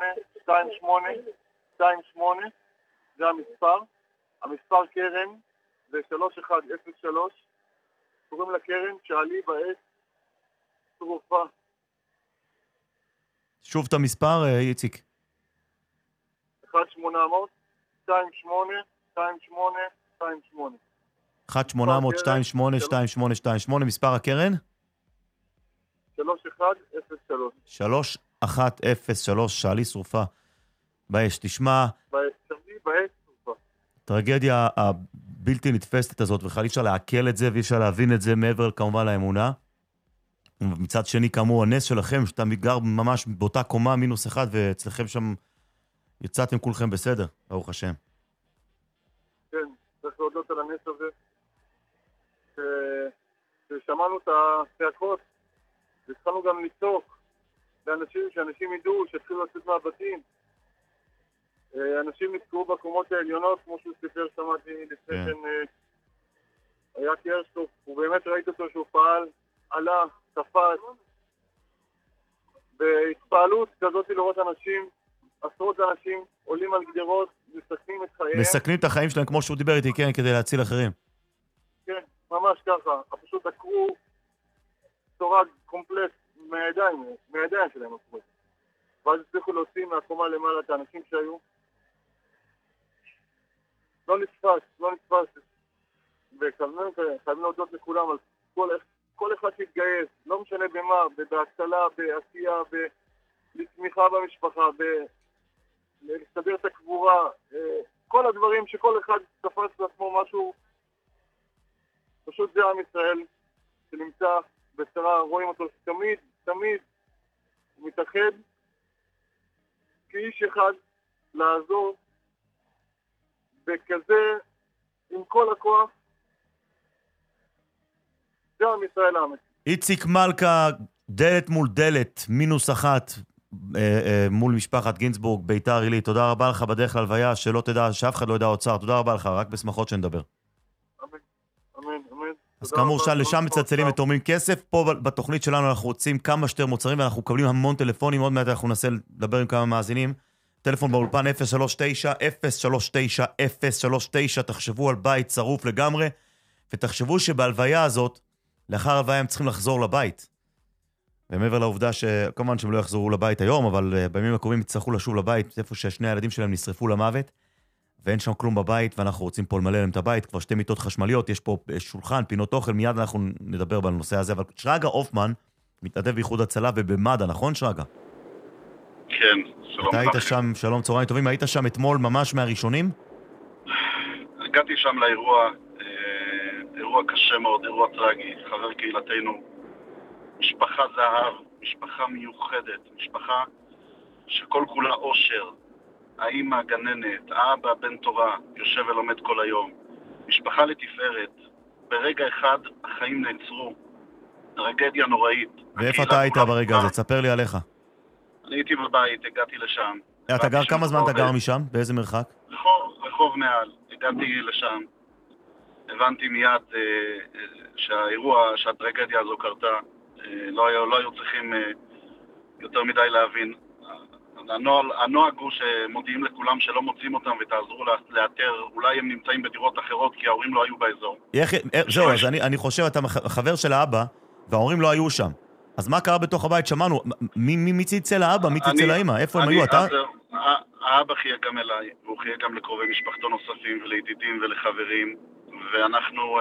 זה המספר. המספר קרן זה 3103, קוראים לקרן שעלי בעת תרופה. שוב את המספר, איציק. 1-800-28-28-28. 1-800-28-28-28, מספר הקרן? 3103. 3103, שעלי שרופה באש. תשמע, באש שרופה. טרגדיה הבלתי נתפסת הזאת, וכלל אי אפשר להקל את זה ואי אפשר להבין את זה מעבר כמובן לאמונה. ומצד שני, כאמור, הנס שלכם, שאתה גר ממש באותה קומה -1, ואצלכם שם יצאתם כולכם בסדר, ברוך השם. כן, צריך להודות על הנס הזה. ששמענו את הצעקות, והתחלנו גם לצעוק לאנשים, שאנשים ידעו, שהתחילו לצאת מהבתים. אנשים נתקעו בקומות העליונות, כמו שהוא סיפר, שמעתי לפני כן, היה קרשטוף, ובאמת ראיתי אותו שהוא פעל, עלה, תפס, בהתפעלות כזאת לראות אנשים, עשרות אנשים, עולים על גדרות, מסכנים את חייהם. מסכנים את החיים שלהם, כמו שהוא דיבר איתי, כן, כדי להציל אחרים. כן, ממש ככה. פשוט עקרו סורג קומפלט מהידיים שלהם. ואז הצליחו להוציא מהקומה למעלה את האנשים שהיו. לא נתפס. וחייבים להודות לכולם על כל אחד שהתגייס, לא משנה במה, בהצלה, בעשייה, בתמיכה במשפחה, לסדר את הקבורה, כל הדברים שכל אחד תפס לעצמו משהו, פשוט זה עם ישראל שנמצא בצרה, רואים אותו תמיד הוא מתאחד כאיש אחד לעזור בכזה עם כל הכוח. זה עם ישראל האמת. איציק מלכה, דלת מול דלת, -1, מול משפחת גינצבורג, ביתר עילית. תודה רבה לך בדרך להלוויה, שלא תדע, שאף אחד לא ידע אוצר. תודה רבה לך, רק בשמחות שנדבר. אמן. אז כאמור, לשם מצלצלים ותורמים כסף. פה בתוכנית שלנו אנחנו רוצים כמה שיותר מוצרים, ואנחנו מקבלים המון טלפונים. עוד מעט אנחנו ננסה לדבר עם כמה מאזינים. טלפון באולפן 039-039-039. תחשבו על בית שרוף לגמרי, ותחשבו שבהלוויה הזאת, לאחר ההלוויה הם צריכים לחזור לבית. ומעבר לעובדה שכמובן שהם לא יחזרו לבית היום, אבל בימים הקרובים יצטרכו לשוב לבית, איפה ששני הילדים שלהם נשרפו למוות, ואין שם כלום בבית, ואנחנו רוצים פה למלא להם את הבית, כבר 2 מיטות חשמליות, יש פה שולחן, פינות אוכל, מיד אנחנו נדבר בנושא הזה. אבל שרגא אופמן, מתנדב באיחוד הצלה ובמד"א, נכון שרגא? כן, שלום. אתה היית שם, שלום, צהריים טובים, היית שם אתמול ממש מהראשונים? הגעתי שם לאירוע, אירוע קשה מאוד, אירוע טרגי, חבר קהילתנו, משפחה זהב, משפחה מיוחדת, משפחה שכל כולה אושר, האמא גננת, האבא בן תורה, יושב ולומד כל היום, משפחה לתפארת, ברגע אחד החיים נעצרו, טרגדיה נוראית. ואיפה אתה היית ברגע הזה? תספר לי עליך. אני הייתי בבית, הגעתי לשם. אתה גר, כמה זמן אתה גר משם? באיזה מרחק? רחוב מעל, הגעתי לשם. הבנתי מיד שהטרגדיה הזו קרתה. לא היו צריכים יותר מדי להבין. הנוהג הוא שמודיעים לכולם שלא מוצאים אותם ותעזרו לאתר, אולי הם נמצאים בדירות אחרות כי ההורים לא היו באזור. זהו, אז אני חושב, אתה חבר של האבא, וההורים לא היו שם. אז מה קרה בתוך הבית? שמענו, מי צלצל לאבא? מי צלצל לאמא? איפה הם היו? האבא חייג גם אליי, והוא חייג גם לקרובי משפחתו נוספים ולידידים ולחברים, ואנחנו...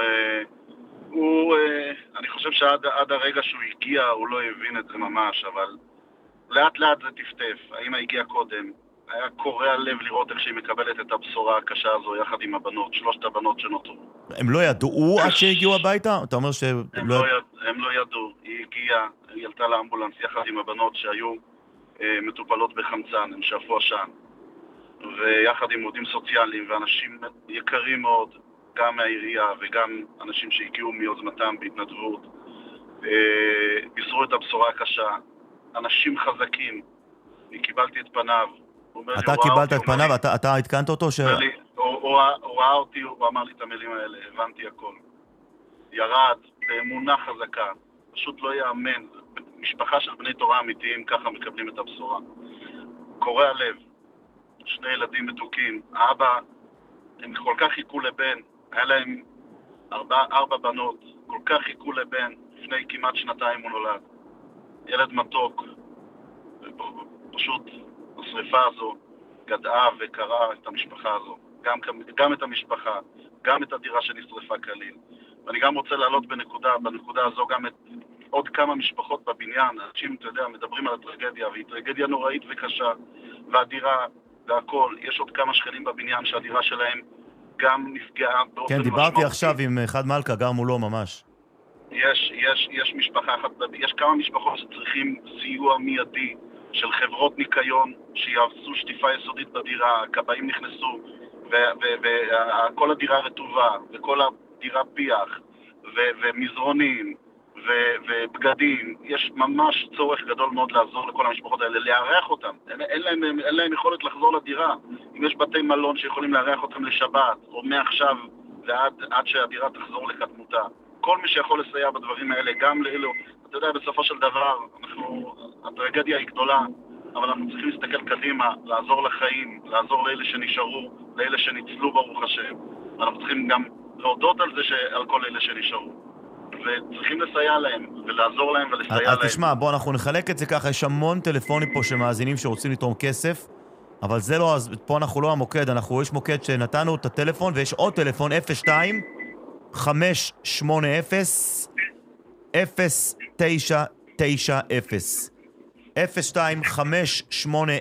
אני חושב שעד הרגע שהוא הגיע הוא לא הבין את זה ממש, אבל לאט לאט זה טפטף. האמא הגיעה קודם, היה קורע לב לראות איך שהיא מקבלת את הבשורה הקשה הזו יחד עם הבנות, 3 הבנות שנותרו. הם לא ידעו עד שהגיעו הביתה? אתה אומר הם לא ידעו. היא הגיעה, היא עלתה לאמבולנס יחד עם הבנות שהיו מטופלות בחמצן, הם שפו עשן, ויחד עם עובדים סוציאליים ואנשים יקרים מאוד, גם מהעירייה וגם אנשים שהגיעו מיוזמתם בהתנדבות, בישרו את הבשורה הקשה. אנשים חזקים, אני קיבלתי את פניו. אתה קיבלת את פניו? אתה התקנת אותו? הוא ראה אותי, הוא אמר לי את המילים האלה, הבנתי הכל. ירד באמונה חזקה, פשוט לא יאמן. משפחה של בני תורה אמיתיים ככה מקבלים את הבשורה. קורע לב, 2 ילדים מתוקים, האבא, הם כל כך חיכו לבן, היה להם 4 בנות, כל כך חיכו לבן, לפני כמעט 2 הוא נולד. ילד מתוק, פשוט השריפה הזו גדעה וקרעה את המשפחה הזו, גם את המשפחה, גם את הדירה שנשרפה כליל. ואני גם רוצה לעלות בנקודה הזו גם את עוד כמה משפחות בבניין. אנשים, אתה יודע, מדברים על הטרגדיה, והיא טרגדיה נוראית וקשה, והדירה והכל. יש עוד כמה שכנים בבניין שהדירה שלהם גם נפגעה באופן משמעותי. כן, דיברתי עכשיו עם אחד מלכה, גר מולו ממש. יש משפחה אחת, יש כמה משפחות שצריכים סיוע מיידי של חברות ניקיון שיעשו שטיפה יסודית בדירה, הכבאים נכנסו וכל הדירה רטובה וכל הדירה פיח ומזרונים ובגדים. יש ממש צורך גדול מאוד לעזור לכל המשפחות האלה, לארח אותם. אין להם יכולת לחזור לדירה. אם יש בתי מלון שיכולים לארח אותם לשבת או מעכשיו ועד שהדירה תחזור לקדמותה, כל מי שיכול לסייע בדברים האלה, גם לאלו, אתה יודע, בסופו של דבר, הטרגדיה היא גדולה, אבל אנחנו צריכים להסתכל קדימה, לעזור לחיים, לעזור לאלה שנשארו, לאלה שניצלו ברוך השם. אנחנו צריכים גם להודות על זה, על כל אלה שנשארו. וצריכים לסייע להם, ולעזור להם ולסייע להם. אז תשמע, בוא, אנחנו נחלק את זה ככה, יש המון טלפונים פה שמאזינים שרוצים לתרום כסף, אבל זה לא, פה אנחנו לא המוקד, יש מוקד שנתנו את הטלפון, ויש עוד טלפון, 02 580 0990 02 580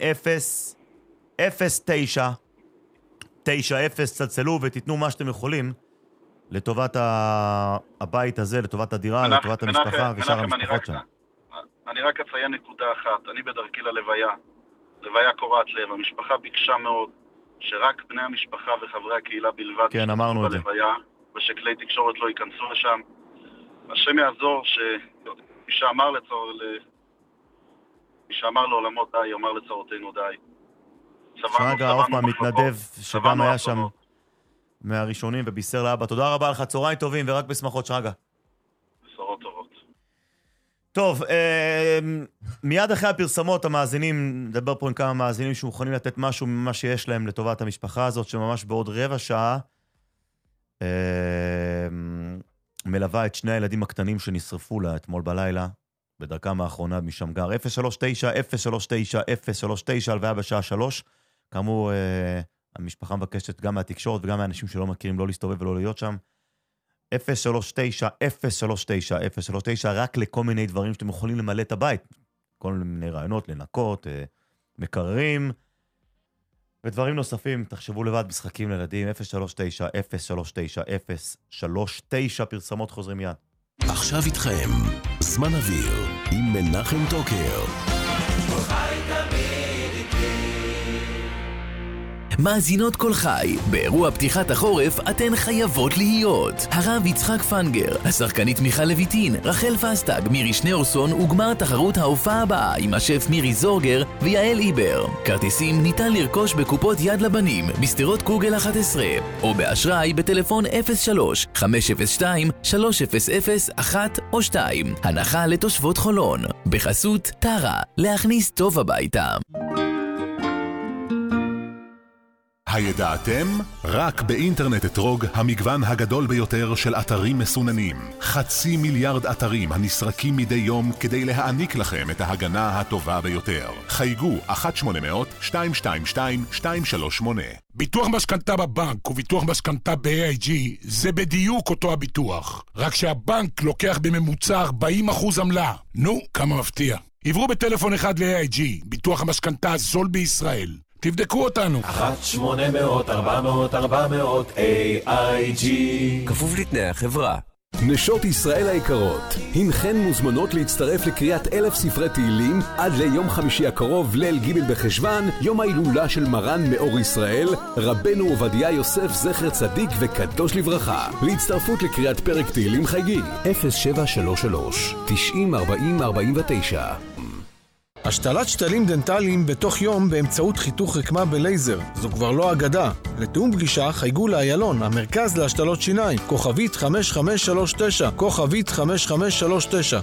0990. צלצלו ותיתנו מה שאתם יכולים לטובת הבית הזה, לטובת הדירה, לטובת המשפחה ושאר המשפחות שם. אני רק אציין נקודה אחת. אני בדרכי ללוויה קורעת לב. המשפחה ביקשה מאוד שרק בני המשפחה וחברי הקהילה בלבד כן, אמרנו את זה. ושכלי תקשורת לא ייכנסו לשם. השם יעזור מי שאמר לעולמות די, אמר לצרותינו די. שרגא הופמן מתנדב שגם היה שם מהראשונים ובישר לאבא. תודה רבה לך, צהריים טובים ורק בשמחות שרגא. בשורות טובות. טוב, מיד אחרי הפרסמות המאזינים, נדבר פה עם כמה מאזינים שמוכנים לתת משהו ממה שיש להם לטובת המשפחה הזאת, שממש בעוד רבע שעה מלווה את 2 הילדים הקטנים שנשרפו לה אתמול בלילה, בדרכם האחרונה משמגר. 039-039-039, הלוויה בשעה 3. כאמור, המשפחה מבקשת גם מהתקשורת וגם מהאנשים שלא מכירים לא להסתובב ולא להיות שם. 039-039-039, רק לכל מיני דברים שאתם יכולים למלא את הבית. כל מיני רעיונות, לנקות, מקררים, ודברים נוספים. תחשבו לבד, משחקים לילדים. 039-039-039, פרסמות חוזרים מיד. עכשיו איתכם, זמן אוויר, עם מנחם טוקר. מאזינות כל חי, באירוע פתיחת החורף אתן חייבות להיות. הרב יצחק פנגר, השחקנית מיכל לויטין, רחל פסטג, מירי שניאורסון וגמר תחרות ההופעה הבאה עם השף מירי זורגר ויעל איבר. כרטיסים ניתן לרכוש בקופות יד לבנים, בסתירות קוגל 11, או באשראי בטלפון 03-502-300-1 או 2. הנחה לתושבות חולון. בחסות טרה, להכניס טוב הביתה. הידעתם? רק באינטרנט אתרוג המגוון הגדול ביותר של אתרים מסוננים. 500 מיליארד אתרים הנסרקים מדי יום כדי להעניק לכם את ההגנה הטובה ביותר. חייגו 1-800-222-238. ביטוח משכנתה בבנק וביטוח משכנתה ב-AIG זה בדיוק אותו הביטוח. רק שהבנק לוקח בממוצע 40% עמלה. נו, כמה מפתיע. עברו בטלפון אחד ל-AIG, ביטוח המשכנתה הזול בישראל. תבדקו אותנו. 1-800-400-400-AIG. כפוף לתנאי החברה. נשות ישראל היקרות, הנכן מוזמנות להצטרף לקריאת 1000 ספרי תהילים עד ליום חמישי הקרוב, ליל ג' בחשוון, יום ההילולה של מרן מאור ישראל, רבנו עובדיה יוסף זכר צדיק וקדוש לברכה. להצטרפות לקריאת פרק תהילים חייגי 0733 90 40 49. השתלת שתלים דנטליים בתוך יום באמצעות חיתוך רקמה בלייזר. זו כבר לא אגדה. לתאום פגישה חייגו לאיילון, המרכז להשתלות שיניים, כוכבית 5539, כוכבית 5539.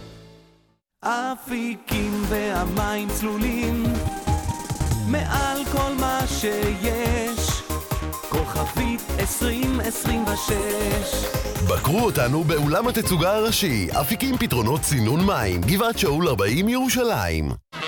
אפיקים והמים צלולים, מעל כל מה שיש, כוכבית 2026. בקרו אותנו באולם התצוגה הראשי, אפיקים פתרונות צינון מים, גבעת שאול 40 ירושלים.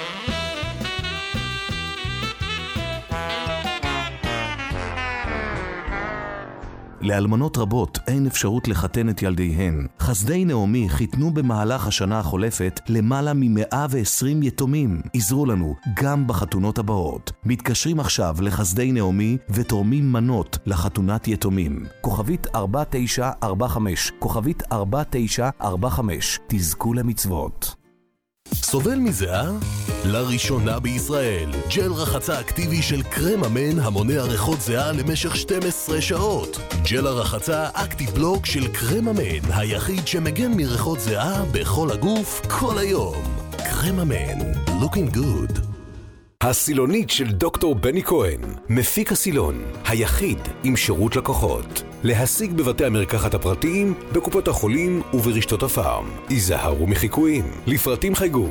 לאלמנות רבות אין אפשרות לחתן את ילדיהן. חסדי נעמי חיתנו במהלך השנה החולפת למעלה מ-120 יתומים. עזרו לנו גם בחתונות הבאות. מתקשרים עכשיו לחסדי נעמי ותורמים מנות לחתונת יתומים. כוכבית 4945, כוכבית 4945. תזכו למצוות. סובל מזיעה? לראשונה בישראל, ג'ל רחצה אקטיבי של קרם אמן המונע ריחות זיעה למשך 12 שעות. ג'ל הרחצה אקטיב בלוק של קרם אמן, היחיד שמגן מריחות זיעה בכל הגוף כל היום. קרם אמן, looking good. הסילונית של דוקטור בני כהן, מפיק הסילון, היחיד עם שירות לקוחות. להשיג בבתי המרקחת הפרטיים, בקופות החולים וברשתות הפארם. היזהרו מחיקויים. לפרטים חייגו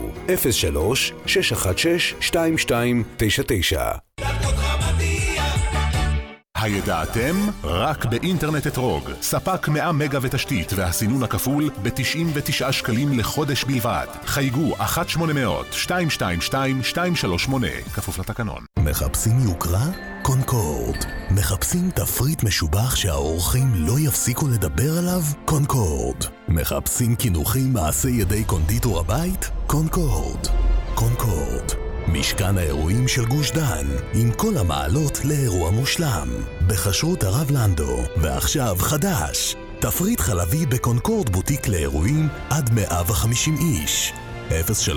03-616-2299. הידעתם? רק באינטרנט אתרוג. ספק 100 מגה ותשתית והסינון הכפול ב-99 שקלים לחודש בלבד. חייגו 1-800-222-238. כפוף לתקנון. מחפשים יוקרה? קונקורד. מחפשים תפריט משובח שהאורחים לא יפסיקו לדבר עליו? קונקורד. מחפשים כינוחים מעשי ידי קונדיטור הבית? קונקורד. קונקורד. משכן האירועים של גוש דן, עם כל המעלות לאירוע מושלם. בחשרות הרב לנדו, ועכשיו חדש. תפריט חלבי בקונקורד בוטיק לאירועים עד 150 איש. 03-677-6600.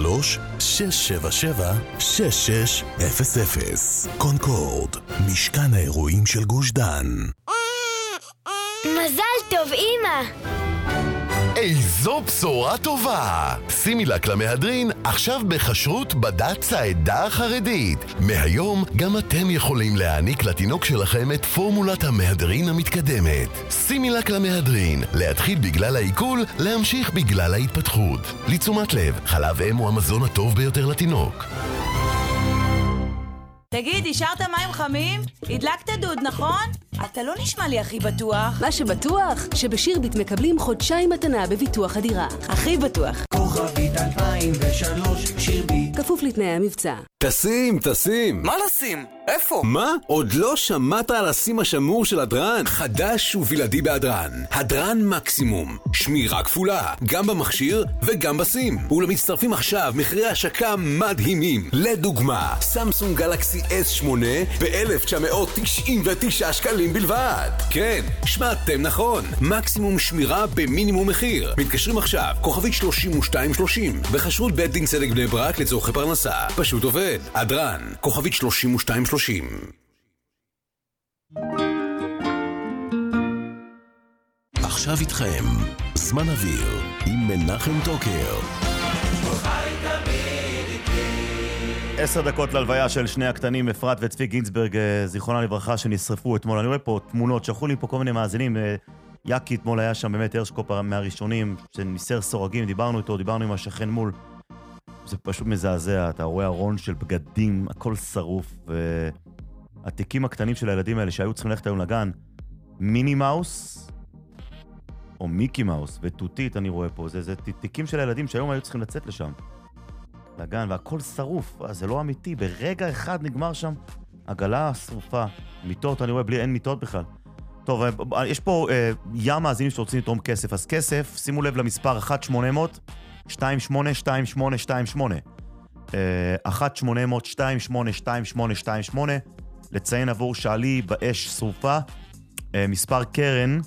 קונקורד, משכן האירועים של גוש דן. מזל טוב, אמא! איזו בשורה טובה! סימילק למהדרין עכשיו בחשרות בד"ץ העדה החרדית. מהיום גם אתם יכולים להעניק לתינוק שלכם את פורמולת המהדרין המתקדמת. סימילק למהדרין, להתחיל בגלל העיכול, להמשיך בגלל ההתפתחות. לתשומת לב, חלב אם הוא המזון הטוב ביותר לתינוק. תגיד, השארת מים חמים? הדלקת דוד, נכון? אתה לא נשמע לי הכי בטוח. מה שבטוח, שבשירביט מקבלים חודשיים מתנה בביטוח הדירה. הכי בטוח. כוכבית 2003 שירביט. כפוף לתנאי המבצע. תשים. מה לשים? איפה? מה? עוד לא שמעת על הסים השמור של הדרן? חדש ובלעדי בהדרן. הדרן מקסימום. שמירה כפולה. גם במכשיר וגם בסים. ולמצטרפים עכשיו מחירי השקה מדהימים. לדוגמה, סמסונג גלקסי S8 ב-1999 שקלים בלבד. כן, שמעתם נכון. מקסימום שמירה במינימום מחיר. מתקשרים עכשיו, כוכבית 3230. בחשרות בית דין צדק בני ברק לצורכי פרנסה. פשוט עובד. הדרן, כוכבית 3230. עכשיו איתכם, זמן אוויר, עם מנחם טוקר. 10 דקות להלוויה של שני הקטנים, אפרת וצבי גינצברג, זיכרונה לברכה, שנשרפו אתמול. אני רואה פה תמונות, שלחו לי פה כל מיני מאזינים. יקי אתמול היה שם באמת הרשקופ מהראשונים, שניסר סורגים, דיברנו איתו, דיברנו עם השכן מול. זה פשוט מזעזע, אתה רואה ארון של בגדים, הכל שרוף, התיקים הקטנים של הילדים האלה שהיו צריכים ללכת היום לגן, מיני מאוס, או מיקי מאוס, וטוטית אני רואה פה, זה תיקים של הילדים שהיום היו צריכים לצאת לשם, לגן, והכל שרוף, זה לא אמיתי, ברגע אחד נגמר שם, עגלה שרופה, מיטות, אני רואה בלי, אין מיטות בכלל. טוב, יש פה ים מאזינים שרוצים לתרום כסף, אז כסף, שימו לב למספר 1-800-282828, 1-800-282828, לציין עבור שעלי באש שרופה, מספר קרן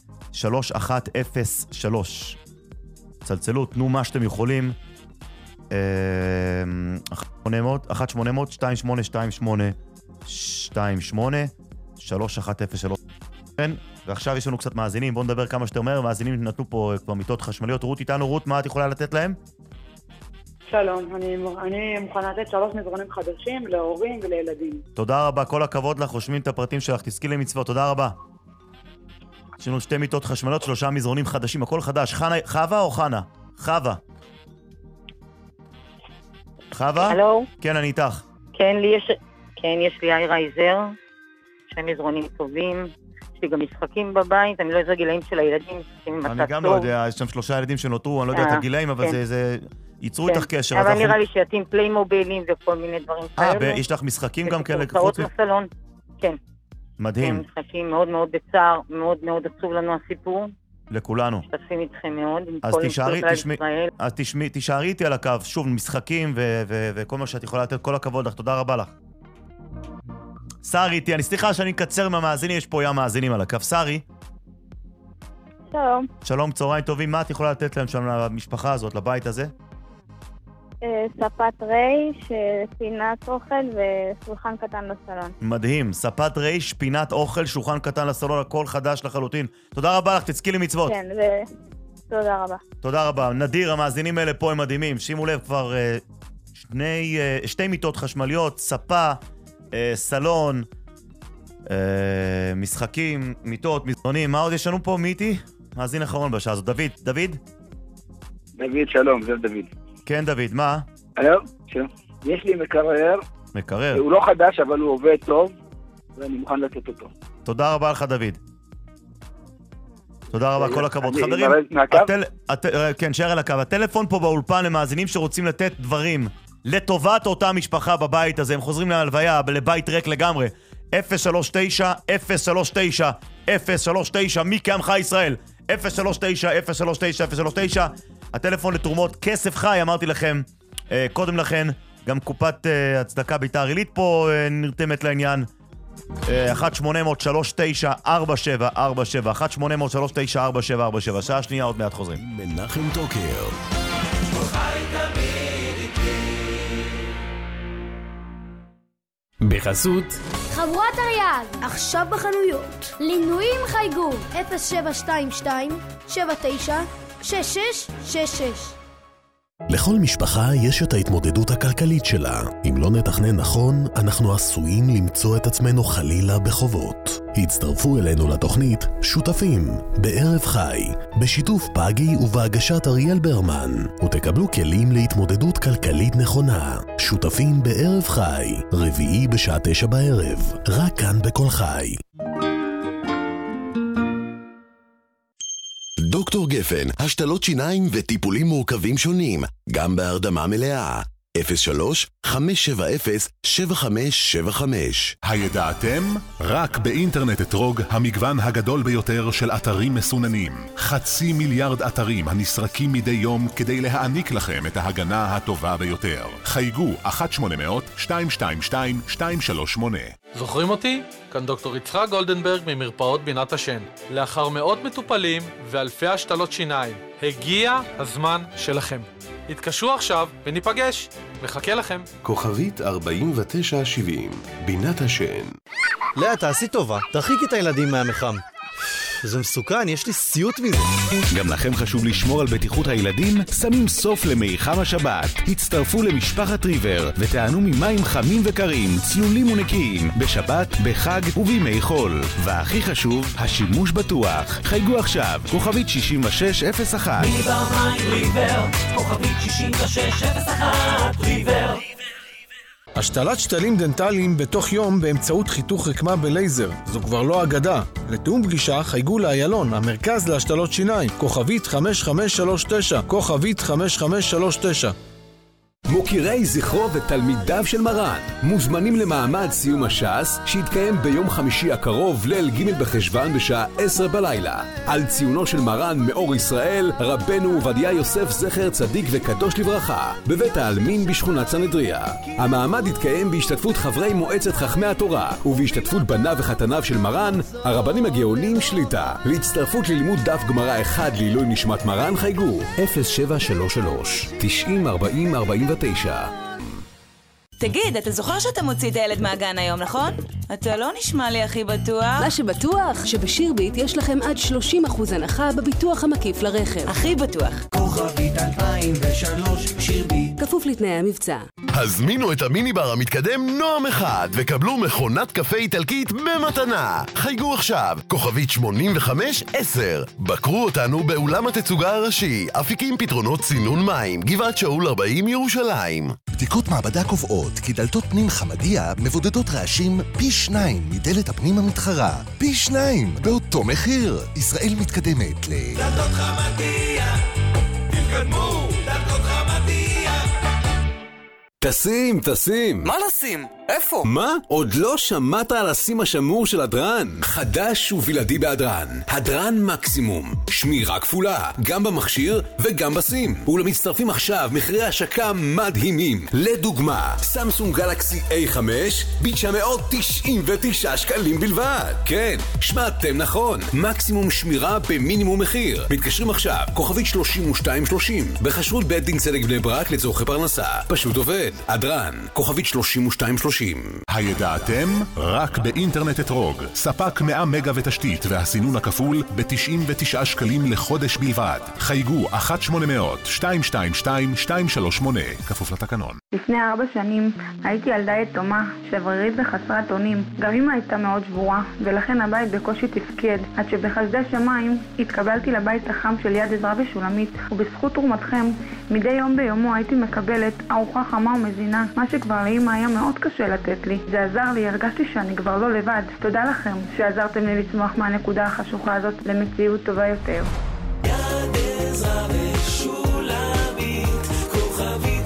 3103. צלצלו, תנו מה שאתם יכולים. 1-800-282828, 3103. ועכשיו יש לנו קצת מאזינים, בואו נדבר כמה שאתה אומר, מאזינים נתנו פה כבר מיטות חשמליות. רות איתנו, רות, מה את יכולה לתת להם? שלום, אני מוכנה לתת 3 מזרונים חדשים להורים ולילדים. תודה רבה, כל הכבוד לך, רושמים את הפרטים שלך, תזכי למצוות, תודה רבה. יש לנו 2 מיטות חשמליות, 3 מזרונים חדשים, הכל חדש. חווה או חנה? חווה. חווה? הלו? כן, אני איתך. כן, יש לי איירייזר, 2 מזרונים טובים, יש לי גם משחקים בבית, אני לא יודע גילאים של הילדים, אני גם לא יודע, יש שם 3 ילדים שנותרו, אני לא יודע את הגילאים, אבל זה ייצרו איתך קשר. אבל נראה לי שיתאים פליימובילים וכל מיני דברים כאלה. יש לך משחקים גם כאלה? תוצאות בסלון, כן. מדהים. משחקים מאוד מאוד בצער, מאוד מאוד עצוב לנו הסיפור. לכולנו. משתתפים איתכם מאוד. אז תישארי איתי על הקו, שוב, משחקים וכל מה שאת יכולה לתת, כל הכבוד לך, תודה רבה לך. שרי איתי, אני סליחה שאני אקצר עם המאזינים, יש פה ים מאזינים על הקו. שרי. שלום. שלום, צהריים טובים, מה את יכולה לתת להם שם למשפחה הזאת, לבית הזה? ספת רייש, פינת אוכל ושולחן קטן לסלון. מדהים, ספת רייש, פינת אוכל, שולחן קטן לסלון, הכל חדש לחלוטין. תודה רבה לך, תזכי למצוות. כן, תודה רבה. תודה רבה. נדיר, המאזינים האלה פה הם מדהימים. שימו לב, כבר 2 מיטות חשמליות, ספה, סלון, משחקים, מיטות, מזרונים. מה עוד יש לנו פה? מי איתי? מאזין אחרון בשעה הזאת. דוד. דוד, שלום, זה דוד. כן, דוד, מה? הלו, שלום. יש לי מקרר. מקרר? הוא לא חדש, אבל הוא עובד טוב, ואני מוכן לתת אותו. תודה רבה לך, דוד. תודה רבה, כל הכבוד. חברים, כן, שער על הקו. הטלפון פה באולפן למאזינים שרוצים לתת דברים לטובת אותה משפחה בבית הזה. הם חוזרים להלוויה, לבית ריק לגמרי. 039-039-039, מי כעמך ישראל? 039-039-039. הטלפון לתרומות כסף חי, אמרתי לכם קודם לכן, גם קופת הצדקה ביתר עילית פה נרתמת לעניין. 1-800-394747, 1-800-394747. שעה שנייה, עוד מעט חוזרים. מנחם טוקר. בחסות חבורת אריאל, עכשיו בחנויות. לינויים חייגו 0722-796666. לכל משפחה יש את ההתמודדות הכלכלית שלה. אם לא נתכנן נכון, אנחנו עשויים למצוא את עצמנו חלילה בחובות. הצטרפו אלינו לתוכנית שותפים בערב חי, בשיתוף פאגי ובהגשת אריאל ברמן, ותקבלו כלים להתמודדות כלכלית נכונה. שותפים בערב חי, רביעי בשעה 9 בערב, רק כאן בכל חי. דוקטור גפן, השתלות שיניים וטיפולים מורכבים שונים, גם בהרדמה מלאה. 03-570-7575. הידעתם? רק באינטרנט אתרוג המגוון הגדול ביותר של אתרים מסוננים. 500 מיליארד אתרים הנסרקים מדי יום כדי להעניק לכם את ההגנה הטובה ביותר. חייגו 1-800-222-238. זוכרים אותי? כאן דוקטור יצחק גולדנברג ממרפאות בינת השן. לאחר מאות מטופלים ואלפי השתלות שיניים, הגיע הזמן שלכם. התקשרו עכשיו וניפגש. מחכה לכם. כוכבית 4970, בינת השן. לאה, תעשי טובה, תרחיק את הילדים מהמחם. זה מסוכן, יש לי סיוט מזה. גם לכם חשוב לשמור על בטיחות הילדים? שמים סוף למיחם השבת. הצטרפו למשפחת ריבר ותענו ממים חמים וקרים, צלולים ונקיים, בשבת, בחג ובימי חול. והכי חשוב, השימוש בטוח. חייגו עכשיו, כוכבית 6601. ריבר, כוכבית 6601, ריבר. השתלת שתלים דנטליים בתוך יום באמצעות חיתוך רקמה בלייזר. זו כבר לא אגדה. לתיאום פגישה חייגו לאיילון, המרכז להשתלות שיניים, כוכבית 5539, כוכבית 5539. מוקירי זכרו ותלמידיו של מרן מוזמנים למעמד סיום הש"ס שיתקיים ביום חמישי הקרוב ליל ג' בחשוון בשעה 10 בלילה על ציונו של מרן מאור ישראל רבנו עובדיה יוסף זכר צדיק וקדוש לברכה בבית העלמין בשכונת סנהדריה. המעמד יתקיים בהשתתפות חברי מועצת חכמי התורה ובהשתתפות בניו וחתניו של מרן הרבנים הגאונים שליטה. להצטרפות ללימוד דף גמרא אחד לעילוי נשמת מרן חייגו 0733 90 40 49. תגיד, אתה זוכר שאתה מוציא את הילד מהגן היום, נכון? אתה לא נשמע לי הכי בטוח. מה שבטוח, שבשירביט יש לכם עד 30% הנחה בביטוח המקיף לרכב. הכי בטוח. כוכבית 2003 שירביט. כפוף לתנאי המבצע. הזמינו את המיני בר המתקדם נועם אחד וקבלו מכונת קפה איטלקית במתנה. חייגו עכשיו, כוכבית 8510. בקרו אותנו באולם התצוגה הראשי, אפיקים פתרונות צינון מים, גבעת שאול 40 ירושלים. בדיקות מעבדה קובעות כי דלתות פנים חמדיה מבודדות רעשים פי 2 מדלת הפנים המתחרה. פי 2 באותו מחיר. ישראל מתקדמת דלתות חמדיה, תתקדמו, דלתות חמדיה. תשים. מה לשים? איפה? מה? עוד לא שמעת על הסים השמור של הדרן? חדש ובלעדי בהדרן. הדרן מקסימום. שמירה כפולה, גם במכשיר וגם בסים. ולמצטרפים עכשיו מחירי השקה מדהימים. לדוגמה, סמסונג גלקסי A5 ב-999 שקלים בלבד. כן, שמעתם נכון. מקסימום שמירה במינימום מחיר. מתקשרים עכשיו, כוכבית 3230. בחשרות בית דין צדק בני ברק לצורכי פרנסה. פשוט עובד. הדרן, כוכבית 3230. הידעתם? רק באינטרנט אתרוג. ספק 100 מגה ותשתית והסינון הכפול ב-99 שקלים לחודש בלבד. חייגו 1-800-222-238 כפוף לתקנון. לפני 4 שנים הייתי ילדה יתומה, שברירית וחסרת אונים. גם אמא הייתה מאוד שבורה, ולכן הבית בקושי תפקד. עד שבחסדי שמיים התקבלתי לבית החם של יד עזרא ושולמית, ובזכות תרומתכם, מדי יום ביומו הייתי מקבלת ארוחה חמה ומזינה, מה שכבר לאמא היה מאוד קשה לתת לי. זה עזר לי, הרגשתי שאני כבר לא לבד. תודה לכם שעזרתם לי לצמוח מהנקודה החשוכה הזאת למציאות טובה יותר. יד עזרא ושולמית, כוכבית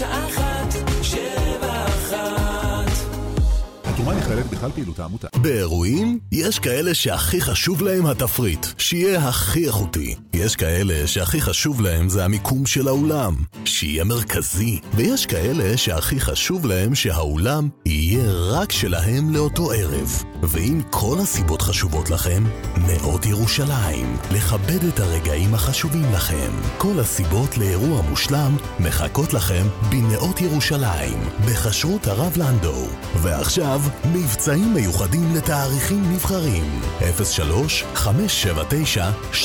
9171. התרומה נכללת בכלל פעילות העמותה. באירועים יש כאלה שהכי חשוב להם התפריט, שיהיה הכי איכותי. יש כאלה שהכי חשוב להם זה המיקום של האולם, שיהיה מרכזי. ויש כאלה שהכי חשוב להם שהאולם יהיה רק שלהם לאותו ערב. ואם כל הסיבות חשובות לכם, נאות ירושלים, לכבד את הרגעים החשובים לכם. כל הסיבות לאירוע מושלם מחכות לכם בנאות ירושלים, בחשרות הרב לנדו. ועכשיו, מבצעים מיוחדים לתאריכים נבחרים. 03-579-2737.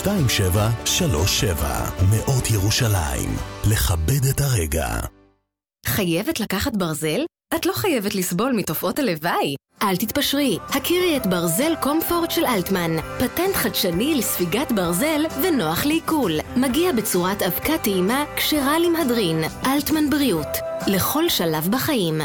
נאות ירושלים, לכבד את הרגע. חייבת לקחת ברזל? את לא חייבת לסבול מתופעות הלוואי. אל תתפשרי, הכירי את ברזל קומפורט של אלטמן. פטנט חדשני לספיגת ברזל ונוח לעיכול. מגיע בצורת אבקה טעימה כשרה למהדרין. אלטמן בריאות, לכל שלב בחיים.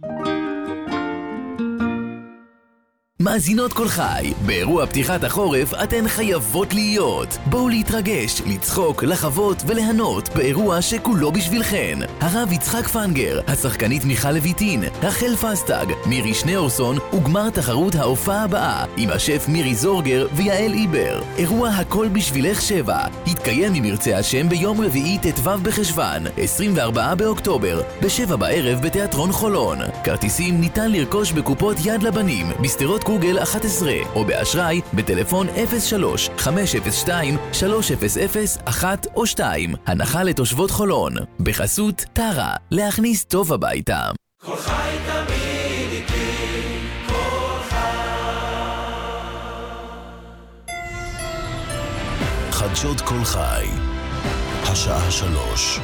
מאזינות כל חי, באירוע פתיחת החורף אתן חייבות להיות. בואו להתרגש, לצחוק, לחוות וליהנות באירוע שכולו בשבילכן. הרב יצחק פנגר, השחקנית מיכל לויטין, רחל פסטג, מירי שניאורסון וגמר תחרות ההופעה הבאה עם השף מירי זורגר ויעל איבר. אירוע הכל בשבילך 7 יתקיים ממרצה השם ביום רביעי ט"ו בחשוון 24 באוקטובר ב-7 בערב בתיאטרון חולון. כרטיסים ניתן לרכוש בקופות יד לבנים בסתירות גוגל 11 או באשראי בטלפון 03-502-300-1 או 2. הנחה לתושבות חולון. בחסות טרה, להכניס טוב הביתה. כל חי תמיד איתי, כל חי. חדשות כל חי, השעה 3.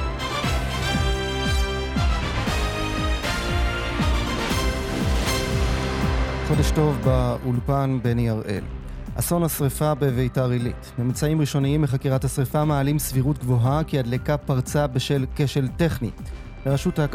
חודש טוב באולפן בני הראל. אסון השריפה בביתר עילית. ממצאים ראשוניים מחקירת השריפה מעלים סבירות גבוהה כי הדלקה פרצה בשל כשל טכני. לרשות